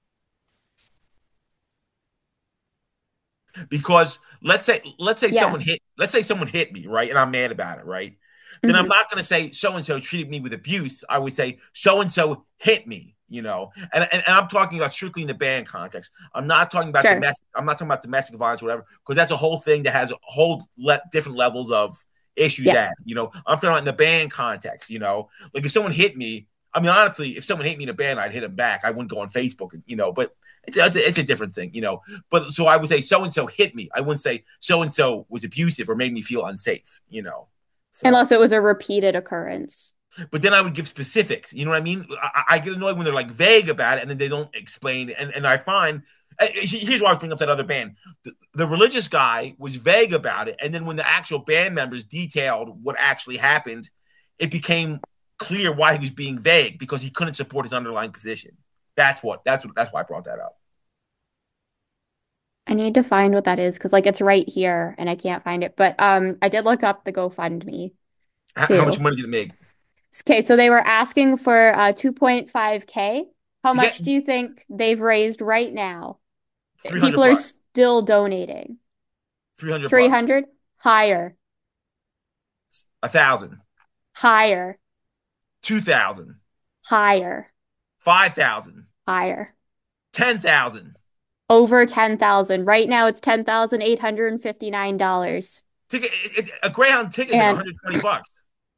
Because let's say let's say Yeah. someone hit let's say someone hit me, right? And I'm mad about it, right? Then I'm Hmm. not going to say so and so treated me with abuse. I would say so and so hit me, you know. And, and and I'm talking about strictly in the band context. I'm not talking about Sure. domestic. I'm not talking about domestic violence or whatever, because that's a whole thing that has a whole le- different levels of issues. Yeah. That you know, I'm talking about in the band context. You know, like if someone hit me, I mean, honestly, if someone hit me in a band, I'd hit him back. I wouldn't go on Facebook, you know. But it's, it's, a, it's a different thing, you know. But so I would say so and so hit me. I wouldn't say so and so was abusive or made me feel unsafe, you know. So, Unless it was a repeated occurrence. but then I would give specifics. You know what I mean? I, I get annoyed when they're like vague about it and then they don't explain. And and I find here's why I was bringing up that other band. The, the religious guy was vague about it, and then when the actual band members detailed what actually happened, it became clear why he was being vague because he couldn't support his underlying position. That's what. That's what. That's why I brought that up. I need to find what that is because like it's right here and I can't find it. But um I did look up the GoFundMe How, how much too. money did it make? Okay, so they were asking for uh two point five K. How To get much do you think they've raised right now? three hundred People are bucks. still donating. Three hundred bucks. three hundred? Higher. A thousand. Higher. Two thousand. Higher. Five thousand. Higher. Ten thousand. Over ten thousand. Right now it's ten thousand eight hundred fifty-nine dollars. Ticket. It, it, a Greyhound ticket is like And one hundred twenty bucks.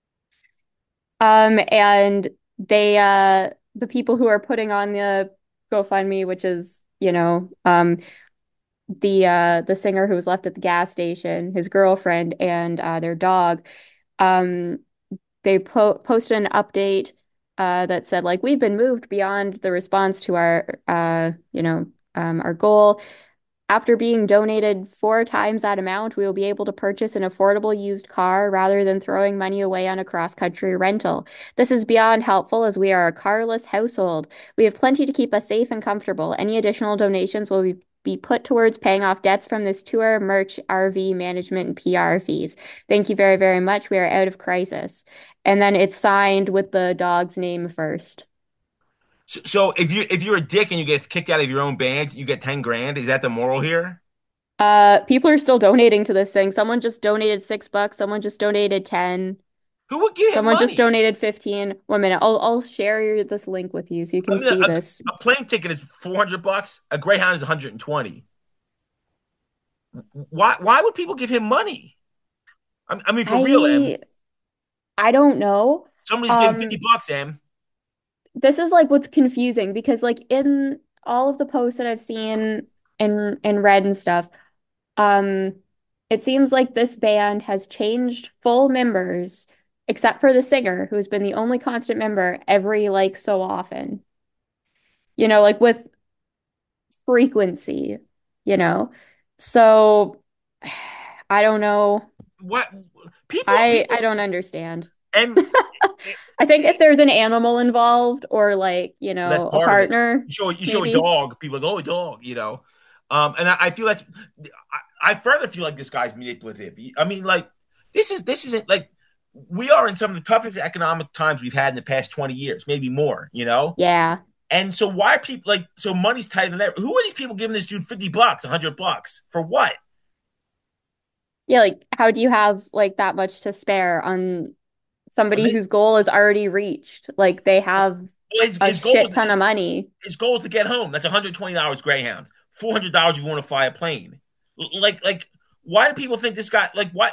um and they uh the people who are putting on the GoFundMe, which is, you know, um the uh the singer who was left at the gas station, his girlfriend and uh their dog, um they po posted an update uh that said like we've been moved beyond the response to our uh you know um our goal. After being donated four times that amount, we will be able to purchase an affordable used car rather than throwing money away on a cross-country rental. This is beyond helpful as we are a carless household. We have plenty to keep us safe and comfortable. Any additional donations will be be put towards paying off debts from this tour, merch, R V management, and P R fees. Thank you very, very much. We are out of crisis. And then it's signed with the dog's name first. So, so if you if you're a dick and you get kicked out of your own band, you get ten grand. Is that the moral here? Uh, people are still donating to this thing. Someone just donated six bucks. Someone just donated ten. Who would give him Someone just money? donated fifteen. One minute. I'll I'll share this link with you so you I can mean, a, see this. a plane ticket is four hundred bucks. A Greyhound is one hundred twenty. Why why would people give him money? I, I mean, for real, Em. I I don't know. Somebody's giving Um, fifty bucks, Em. this is like what's confusing because like in all of the posts that I've seen and and read and stuff, um, it seems like this band has changed full members except for the singer, who's been the only constant member every like so often. You know, like with frequency, you know? So I don't know. What people I people I don't understand. And I think if there's an animal involved or like, you that's know, a part of it. partner, You show you show a maybe. dog, people are like, oh, a dog, you know. Um, and I, I feel that's I, I further feel like this guy's manipulative. I mean, like this is this isn't like we are in some of the toughest economic times we've had in the past twenty years, maybe more, you know. Yeah. And so why are people like so money's tighter than ever? Who are these people giving this dude fifty bucks, a hundred bucks for what? Yeah, like how do you have like that much to spare on Well, somebody they- whose goal is already reached? Like they have his, a his goal shit is ton of money. his goal is to get home. That's one hundred twenty dollars Greyhound, four hundred dollars if you want to fly a plane. Like like why do people think this guy like what?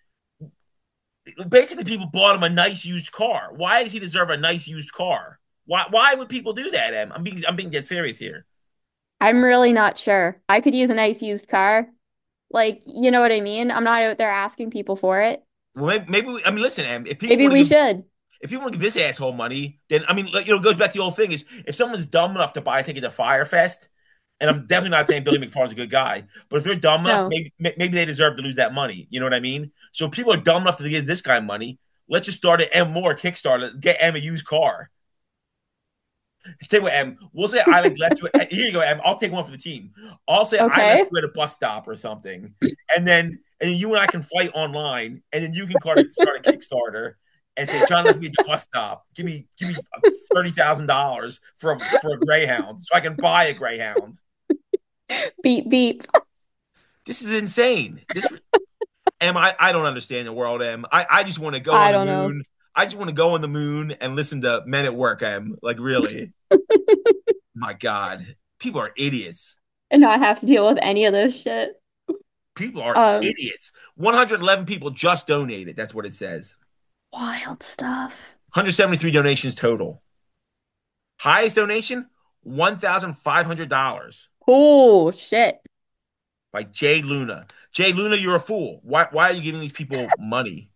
Basically, people bought him a nice used car. Why does he deserve a nice used car? Why why would people do that, Em? I'm being I'm being dead serious here. I'm really not sure. I could use a nice used car. Like, you know what I mean? I'm not out there asking people for it. Well, maybe, maybe we, I mean, listen, Em. If people Maybe want to we give should. if people want to give this asshole money, then I mean, like, you know, it goes back to the old thing: is if someone's dumb enough to buy a ticket to Firefest, and I'm definitely not saying Billy McFarland's a good guy, but if they're dumb enough, No. maybe maybe they deserve to lose that money. You know what I mean? So if people are dumb enough to give this guy money, let's just start an M more Kickstarter, get M a used car. Say what, M. We'll say I like left you. Here you go, M. I'll take one for the team. I'll say I Okay. left you at a bus stop or something, and then and then you and I can fight online, and then you can start a, start a Kickstarter and say, John left me at the bus stop. Give me give me thirty thousand dollars for a for a Greyhound, so I can buy a Greyhound. Beep beep. This is insane. This M. I I don't understand the world, M. I I just want to go I on the don't know. moon. I just want to go on the moon and listen to Men at Work, M. Like really. My God, people are idiots. And not have to deal with any of this shit. People are Um, idiots. one hundred eleven people just donated. That's what it says. Wild stuff. one hundred seventy-three donations total. Highest donation, one thousand five hundred dollars Oh shit. by Jay Luna. Jay Luna, you're a fool. Why, why are you giving these people money?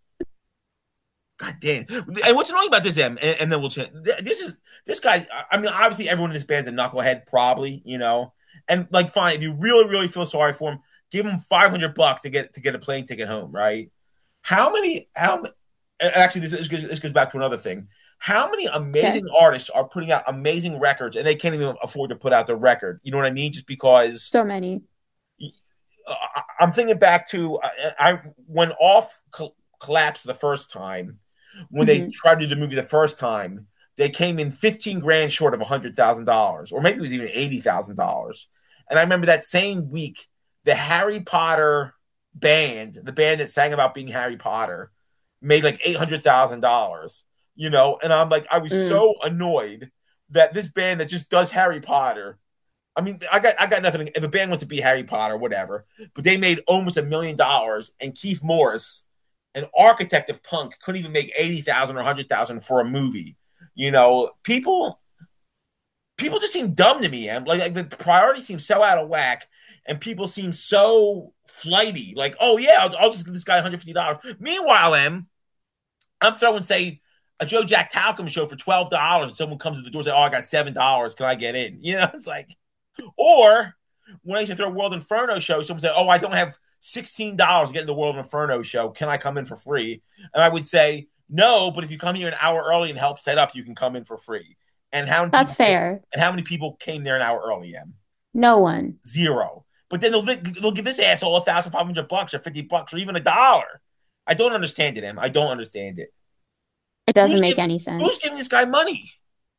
God damn. And what's annoying about this, M, and, and then we'll change. This is, this guy, I mean, obviously everyone in this band's a knucklehead, probably, you know. And like, fine, if you really, really feel sorry for him, give him five hundred bucks to get to get a plane ticket home, right? How many, how actually, this, this, goes, this goes back to another thing. How many amazing Okay. artists are putting out amazing records and they can't even afford to put out the record? You know what I mean? Just because So many. uh, I'm thinking back to I, I when Off co- collapsed the first time, when they Mhm. tried to do the movie the first time, they came in fifteen grand short of a hundred thousand dollars, or maybe it was even eighty thousand dollars. And I remember that same week, the Harry Potter band, the band that sang about being Harry Potter, made like eight hundred thousand dollars. You know, and I'm like, I was Mm. so annoyed that this band that just does Harry Potter. I mean, I got I got nothing. If a band wants to be Harry Potter, whatever, but they made almost a million dollars, and Keith Morris, an architect of punk, couldn't even make eighty thousand or hundred thousand for a movie. You know, people people just seem dumb to me. And like, like the priorities seem so out of whack, and people seem so flighty. Like, oh yeah, I'll, I'll just give this guy one hundred fifty dollars. Meanwhile, M, I'm throwing say a Joe Jack Talcum show for twelve dollars, and someone comes to the door and says, "Oh, I got seven dollars. Can I get in?" You know, it's like, or when I used to throw a World Inferno show, someone said, "Oh, I don't have sixteen dollars to get in the World Inferno show. Can I come in for free?" And I would say, "No, but if you come here an hour early and help set up, you can come in for free." And how many That's people came- fair. and how many people came there an hour early? M No one. zero. But then they'll they'll give this asshole a thousand five hundred bucks or fifty bucks or even a dollar. I don't understand it, M. I don't understand it. It doesn't Who's make giv- any Who's sense. giving this guy money?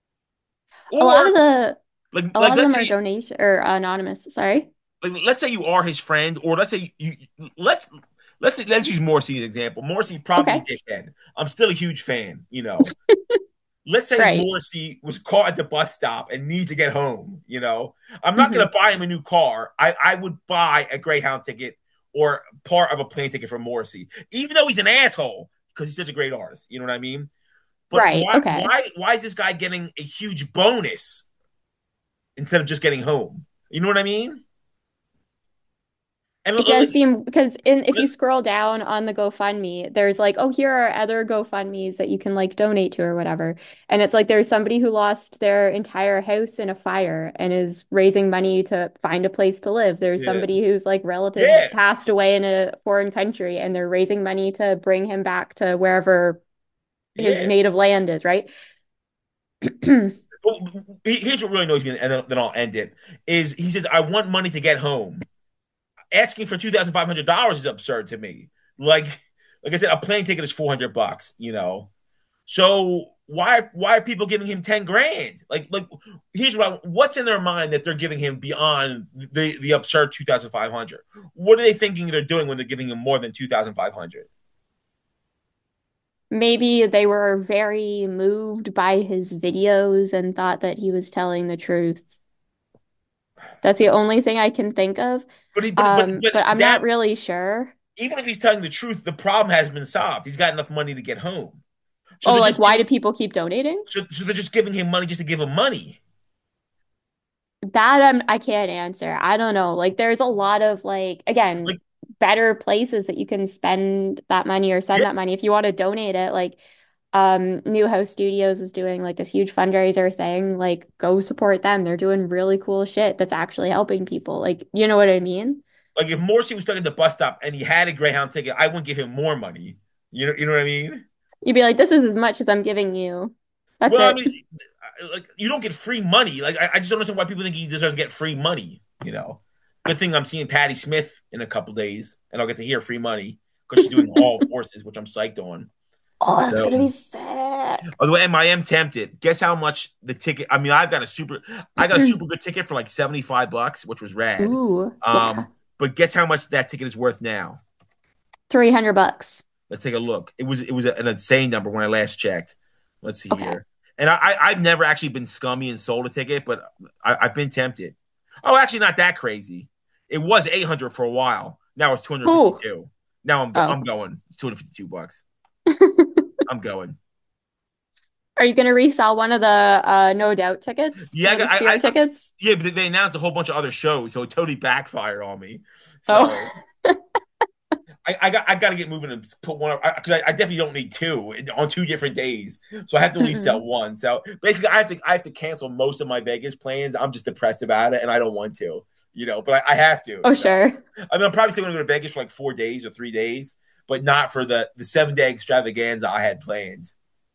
A lot of Or the like a like lot of let's them are say donation or anonymous. Sorry. like let's say you are his friend, or let's say you, you let's let's let's use Morrissey as an example. Morrissey probably Okay. a dickhead. I'm still a huge fan, you know. Let's say Right. Morrissey was caught at the bus stop and needs to get home, you know. I'm not Mhm. gonna buy him a new car. I, I would buy a Greyhound ticket or part of a plane ticket for Morrissey, even though he's an asshole, because he's such a great artist. You know what I mean? But Right, why okay. why why is this guy getting a huge bonus instead of just getting home? You know what I mean? And It does seem because in if you scroll down on the GoFundMe, there's like, oh, here are other GoFundMes that you can like donate to or whatever. And it's like there's somebody who lost their entire house in a fire and is raising money to find a place to live. There's Yeah. somebody whose like relative Yeah. passed away in a foreign country and they're raising money to bring him back to wherever his Yeah. native land is, right? Well, here's what really annoys me, and then, then I'll end it. Is he says, "I want money to get home." Asking for two thousand five hundred dollars is absurd to me. Like, like I said, a plane ticket is four hundred bucks. You know, so why why are people giving him ten grand? Like, like here's what I, what's in their mind that they're giving him beyond the the absurd two thousand five hundred? What are they thinking they're doing when they're giving him more than two thousand five hundred? Maybe they were very moved by his videos and thought that he was telling the truth. That's the only thing I can think of. But he, but, but Um, but but I'm that not really sure. even if he's telling the truth, the problem has been solved. He's got enough money to get home. So Oh, they're like just why do giving, people keep donating? so, so they're just giving him money just to give him money. That I'm, I can't answer. I don't know. Like there's a lot of like again, Like, better places that you can spend that money or send yeah, that money if you want to donate it. Like um New House Studios is doing like this huge fundraiser thing. Like go support them. They're doing really cool shit that's actually helping people. Like you know what I mean? like if Morrissey was stuck at the bus stop and he had a Greyhound ticket, I wouldn't give him more money. You know, you know what I mean? You'd be like, this is as much as I'm giving you. That's Well, I it. mean, like you don't get free money. Like I, I just don't understand why people think he deserves to get free money. You know, good thing I'm seeing Patti Smith in a couple days, and I'll get to hear free money because she's doing all forces, which I'm psyched on. Oh, that's So, gonna be sick. although am I am tempted. Guess how much the ticket? I mean, I've got a super, I got a super good ticket for like seventy five bucks, which was rad. Ooh, yeah. Um, but guess how much that ticket is worth now? three hundred bucks. Let's take a look. It was it was an insane number when I last checked. Let's see Okay. here. And I, I have never actually been scummy and sold a ticket, but I, I've been tempted. Oh, actually, not that crazy. It was eight hundred for a while. Now it's two hundred Ooh. fifty two. Now I'm Oh. I'm going. It's two hundred fifty two bucks. I'm going. Are you gonna resell one of the uh No Doubt tickets? Yeah, One of the I, Sphere I, I tickets? yeah, but they announced a whole bunch of other shows, so it totally backfired on me. So Oh. I, I got I got to get moving and put one up because I, I definitely don't need two on two different days. So I have to at least sell Mm-mm. one. So basically, I have to I have to cancel most of my Vegas plans. I'm just depressed about it, and I don't want to, you know. But I, I have to. Oh, So. sure. I mean, I'm probably still going to go to Vegas for like four days or three days, but not for the the seven day extravaganza I had planned.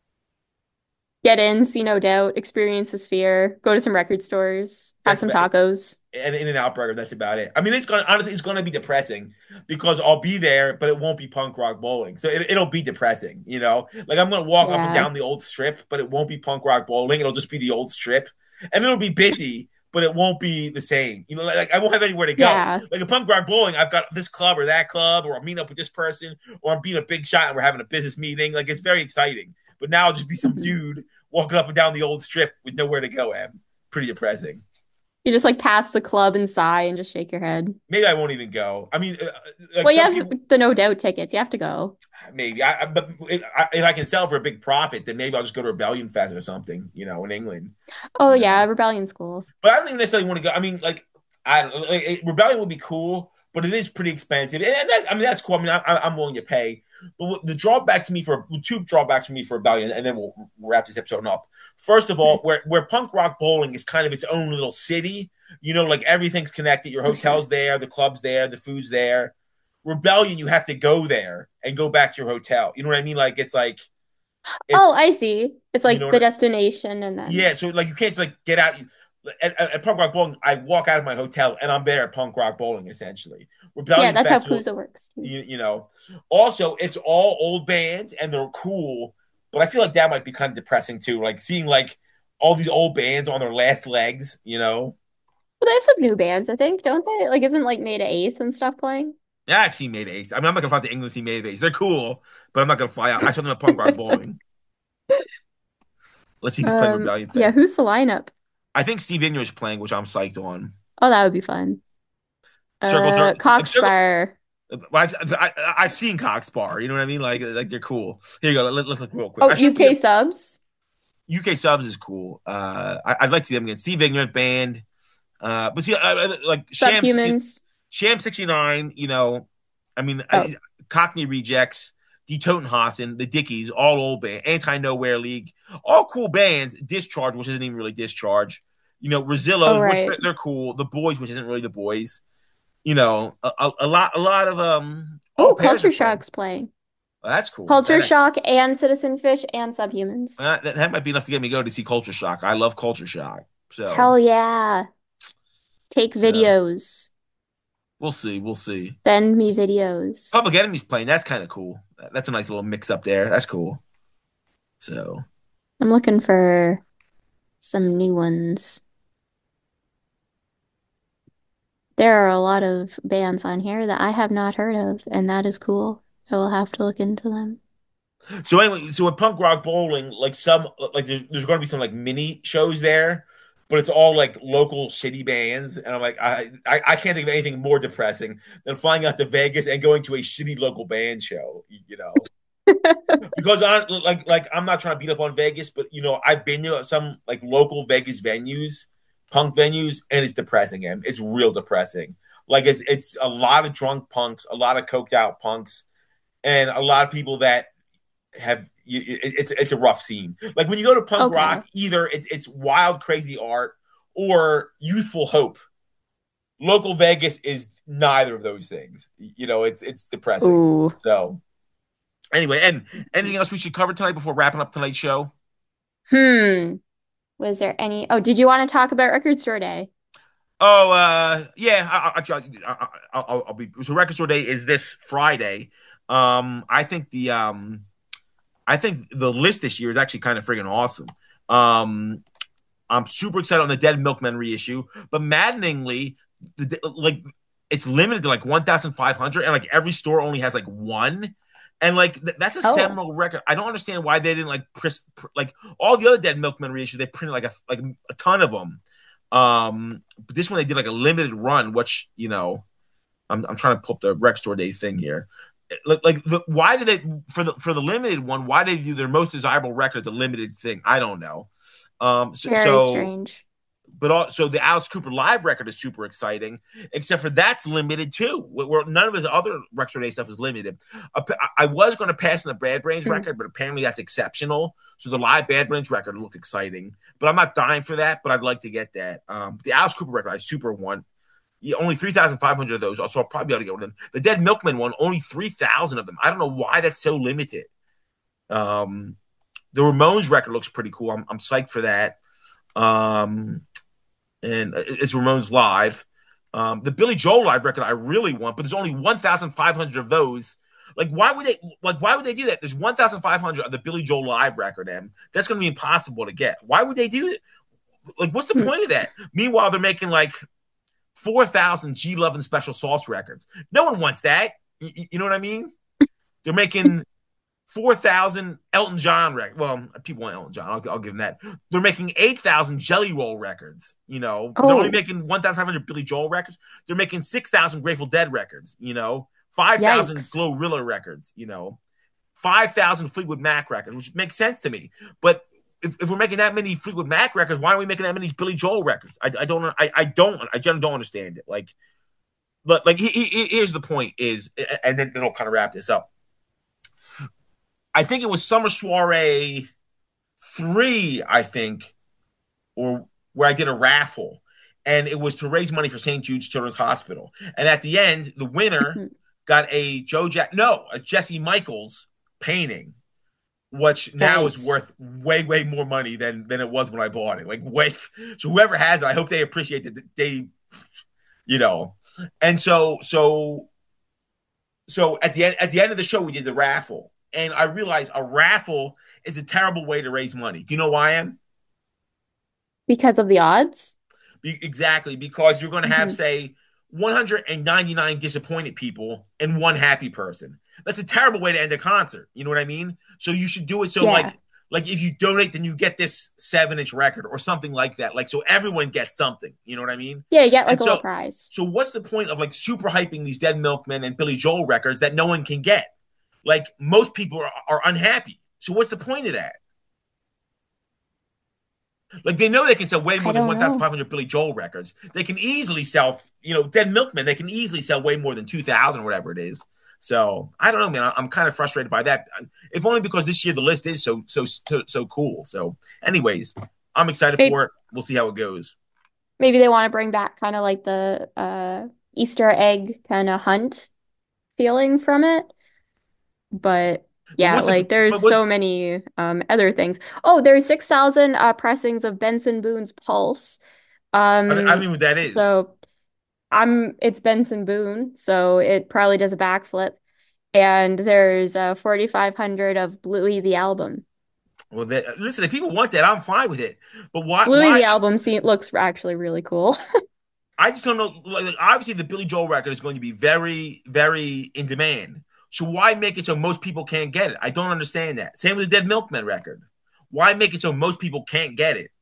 Get in, see No Doubt, experience the Sphere, go to some record stores, have That's some about- tacos. and In and Out Burger. That's about it. I mean, it's gonna honestly, it's gonna be depressing because I'll be there, but it won't be punk rock bowling. So it, it'll be depressing, you know. Like I'm gonna walk up and Yeah. down the old strip, but it won't be punk rock bowling. It'll just be the old strip, and it'll be busy, but it won't be the same. You know, like, like I won't have anywhere to go. Yeah. Like a punk rock bowling, I've got this club or that club, or I'm meeting up with this person, or I'm being a big shot and we're having a business meeting. Like it's very exciting. But now I'll just be some Mhm. dude walking up and down the old strip with nowhere to go. Em, pretty depressing. You just like pass the club and sigh and just shake your head. Maybe I won't even go. I mean, uh, like Well, you some have people, the No Doubt tickets. You have to go. maybe. I, I, but if I, if I can sell for a big profit, then maybe I'll just go to Rebellion Fest or something, you know, in England. Oh, You know? yeah, Rebellion School. But I don't even necessarily want to go. I mean, like, I don't know, like, it- Rebellion would be cool, but it is pretty expensive, and that, I mean that's cool. I mean, I, I'm willing to pay. But what, the drawback to me for two drawbacks for me for Rebellion, and then we'll wrap this episode up. First of all, where where punk rock bowling is kind of its own little city, you know, like everything's connected. Your hotel's there, the club's there, the food's there. Rebellion, you have to go there and go back to your hotel. You know what I mean? Like it's like, it's, Oh, I see. It's you like know the what I- destination and then yeah. So like you can't just like get out. At, at, at punk rock bowling, I walk out of my hotel and I'm there at punk rock bowling essentially. Rebellion yeah, that's Festival, how Palooza works too. you, you know. Also, it's all old bands and they're cool, but I feel like that might be kind of depressing too. Like seeing like all these old bands on their last legs, you know. Well, they have some new bands, I think, don't they? Like, isn't like Made of Ace and stuff playing? Yeah, I've seen Made Ace. I mean, I'm not gonna fly to England to see Made Ace. They're cool, but I'm not gonna fly out. I saw them at punk rock bowling. Let's see who's playing Um, Rebellion yeah, Fest. who's the lineup? I think Steve Ingram is playing, which I'm psyched on. Oh, that would be fun. Circle Uh, Jerk. Like, Circle, Cockspire. well, I've, I, I've seen Cockspar. You know what I mean? Like, like they're cool. Here you go. Let, let's look real quick. Oh, I should U K be- subs. U K subs is cool. Uh, I, I'd like to see them again. Steve Ignorant band. Uh, but see, uh, like Sham, Subhumans. Sham sixty-nine. You know, I mean, Oh. I, Cockney Rejects, Die Totenhasen, the Dickies, all old band, Anti Nowhere League, all cool bands. Discharge, which isn't even really Discharge. You know, Rosillos, Oh, right. which they're cool. The Boys, which isn't really the Boys. You know, a, a, a lot, a lot of um. Oh, Pairs Culture are playing. Shock's playing. Oh, that's cool. Culture That, Shock and Citizen Fish and Subhumans. that that might be enough to get me go to see Culture Shock. I love Culture Shock. So Hell yeah. Take so videos. we'll see. We'll see. Send me videos. Public Enemy's playing. That's kind of cool. That's a nice little mix up there. That's cool. So I'm looking for some new ones. There are a lot of bands on here that I have not heard of, and that is cool. I will have to look into them. so anyway, so at Punk Rock Bowling, like some like there's, there's going to be some like mini shows there, but it's all like local shitty bands, and I'm like I, I I can't think of anything more depressing than flying out to Vegas and going to a shitty local band show. You know. Because I like like I'm not trying to beat up on Vegas, but you know I've been to some like local Vegas venues, punk venues, and it's depressing. And it's real depressing. Like it's it's a lot of drunk punks, a lot of coked out punks, and a lot of people that have it's it's a rough scene. Like when you go to punk Okay. rock, either it's it's wild crazy art or youthful hope. Local Vegas is neither of those things. You know, it's it's depressing. Ooh. So. Anyway, and anything else we should cover tonight before wrapping up tonight's show? Hmm. Was there any? Oh, did you want to talk about Record Store Day? Oh, uh, yeah. I, I, I, will I'll be. So, Record Store Day is this Friday. Um, I think the um, I think the list this year is actually kind of friggin' awesome. Um, I'm super excited on the Dead Milkmen reissue, but maddeningly, the, like it's limited to like one thousand five hundred, and like every store only has like one. And like th- that's a Oh. seminal record. I don't understand why they didn't like press pr- like all the other Dead Milkmen reissues. They printed like a like a ton of them. Um, but this one they did like a limited run, which you know, I'm I'm trying to pull up the Rec Store Day thing here. Like like the, why did they for the for the limited one? Why did they do their most desirable record as a limited thing? I don't know. Um, so, Very so strange. but also the Alice Cooper live record is super exciting, except for that's limited too. Where none of his other Rex Day stuff is limited. I was going to pass on the Bad Brains mm. record, but apparently that's exceptional. So the live Bad Brains record looked exciting, but I'm not dying for that. But I'd like to get that. Um, the Alice Cooper record I super want. Yeah, only three thousand five hundred of those. Also, I'll probably be able to get one of them. The Dead Milkmen one, only three thousand of them. I don't know why that's so limited. Um, the Ramones record looks pretty cool. I'm, I'm psyched for that. Um, and it's Ramones live. Um, the Billy Joel live record I really want, but there's only one thousand five hundred of those. Like, why would they? Like, why would they do that? There's one thousand five hundred of the Billy Joel live record, and that's going to be impossible to get. Why would they do it? Like, what's the point of that? Meanwhile, they're making like four thousand G Love and Special Sauce records. No one wants that. You, you know what I mean? They're making four thousand Elton John records. Well, people want Elton John. I'll, I'll give them that. They're making eight thousand Jelly Roll records. You know, oh. They're only making one thousand five hundred Billy Joel records. They're making six thousand Grateful Dead records. You know, five thousand Glorilla records. You know, five thousand Fleetwood Mac records, which makes sense to me. But if, if we're making that many Fleetwood Mac records, why are we making that many Billy Joel records? I, I don't. I, I don't. I generally don't understand it. Like, but like, he, he, here's the point: is, and then, then I'll kind of wrap this up. I think it was Summer Soiree three, I think, or where I did a raffle, and it was to raise money for Saint Jude's Children's Hospital. And at the end, the winner got a Joe Jack, no, a Jesse Michaels painting, which now nice. is worth way, way more money than than it was when I bought it. Like, with so whoever has it, I hope they appreciate that they, you know. And so, so, so at the end, at the end of the show, we did the raffle. And I realized a raffle is a terrible way to raise money. Do you know why I am? Because of the odds? Be- exactly. Because you're going to have, mm-hmm. say, one hundred ninety-nine disappointed people and one happy person. That's a terrible way to end a concert. You know what I mean? So you should do it so, yeah. like, like if you donate, then you get this seven-inch record or something like that. Like, so everyone gets something. You know what I mean? Yeah, you get, like, and a so, little prize. So what's the point of, like, super hyping these Dead Milkmen and Billy Joel records that no one can get? Like, most people are, are unhappy. So what's the point of that? Like, they know they can sell way more than one thousand five hundred Billy Joel records. They can easily sell, you know, Dead Milkmen, they can easily sell way more than two thousand or whatever it is. So, I don't know, man. I'm kind of frustrated by that. If only because this year the list is so, so, so, so cool. So, anyways, I'm excited maybe, for it. We'll see how it goes. Maybe they want to bring back kind of like the uh, Easter egg kind of hunt feeling from it. But But Yeah, what's the like there's but what? so many um other things. Oh, there's six thousand uh pressings of Benson Boone's Pulse. I don't, I don't Um know what that is. so I'm it's Benson Boone, so it probably does a backflip. And there's uh forty-five hundred of Bluey the album. Well, that, listen, if people want that, I'm fine with it. But why? Bluey Why? the album scene looks actually really cool. I just don't know. Like, like, obviously, the Billy Joel record is going to be very, very in demand. So why make it so most people can't get it? I don't understand that. Same with the Dead Milkmen record. Why make it so most people can't get it?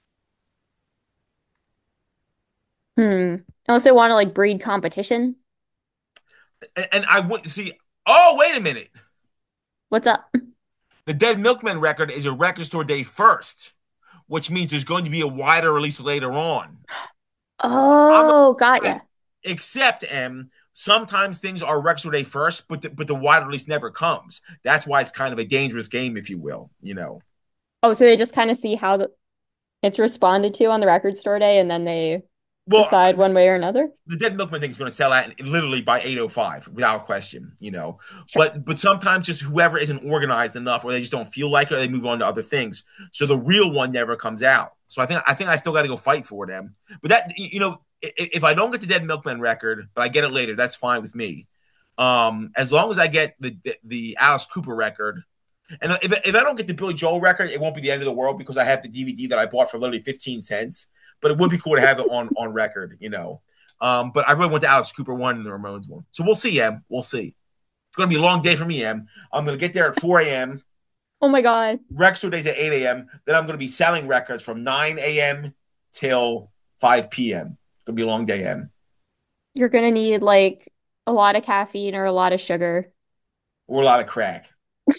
Hmm. Unless they want to like breed competition. And, and I wouldn't see. Oh, wait a minute. What's up? The Dead Milkmen record is a record store day first, which means there's going to be a wider release later on. I'm Oh, got ya. except M. Sometimes things are record store day first, but the, but the wider release never comes. That's why it's kind of a dangerous game, if you will. You know. Oh, so they just kind of see how the, it's responded to on the record store day and then they Well, decide one way or another? the Dead Milkman thing is going to sell out literally by eight oh five without question, you know. Sure. But but sometimes just whoever isn't organized enough, or they just don't feel like it, or they move on to other things. So the real one never comes out. So I think I think I still got to go fight for them. But that, you know, if I don't get the Dead Milkman record, but I get it later, that's fine with me. Um, as long as I get the the, the Alice Cooper record, and if if I don't get the Billy Joel record, it won't be the end of the world because I have the D V D that I bought for literally fifteen cents. But it would be cool to have it on on record, you know. Um, but I really want the Alice Cooper one and the Ramones one. So we'll see, Em. We'll see. It's going to be a long day for me, Em. I'm going to get there at four a.m. Oh my God. Record store days at eight a.m. Then I'm going to be selling records from nine a.m. till five p.m. It's going to be a long day, Em. You're gonna need like a lot of caffeine or a lot of sugar. Or a lot of crack.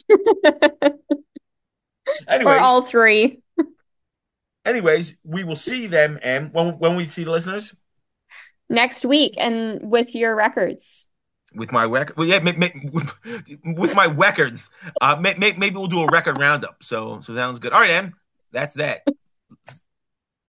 Or Anyways, all three. anyways, we will see them, Em. When, when we see the listeners? Next week and with your records. With my record, well, yeah, with my records. Uh, maybe we'll do a record roundup. So, so sounds good. All right, Em. That's that.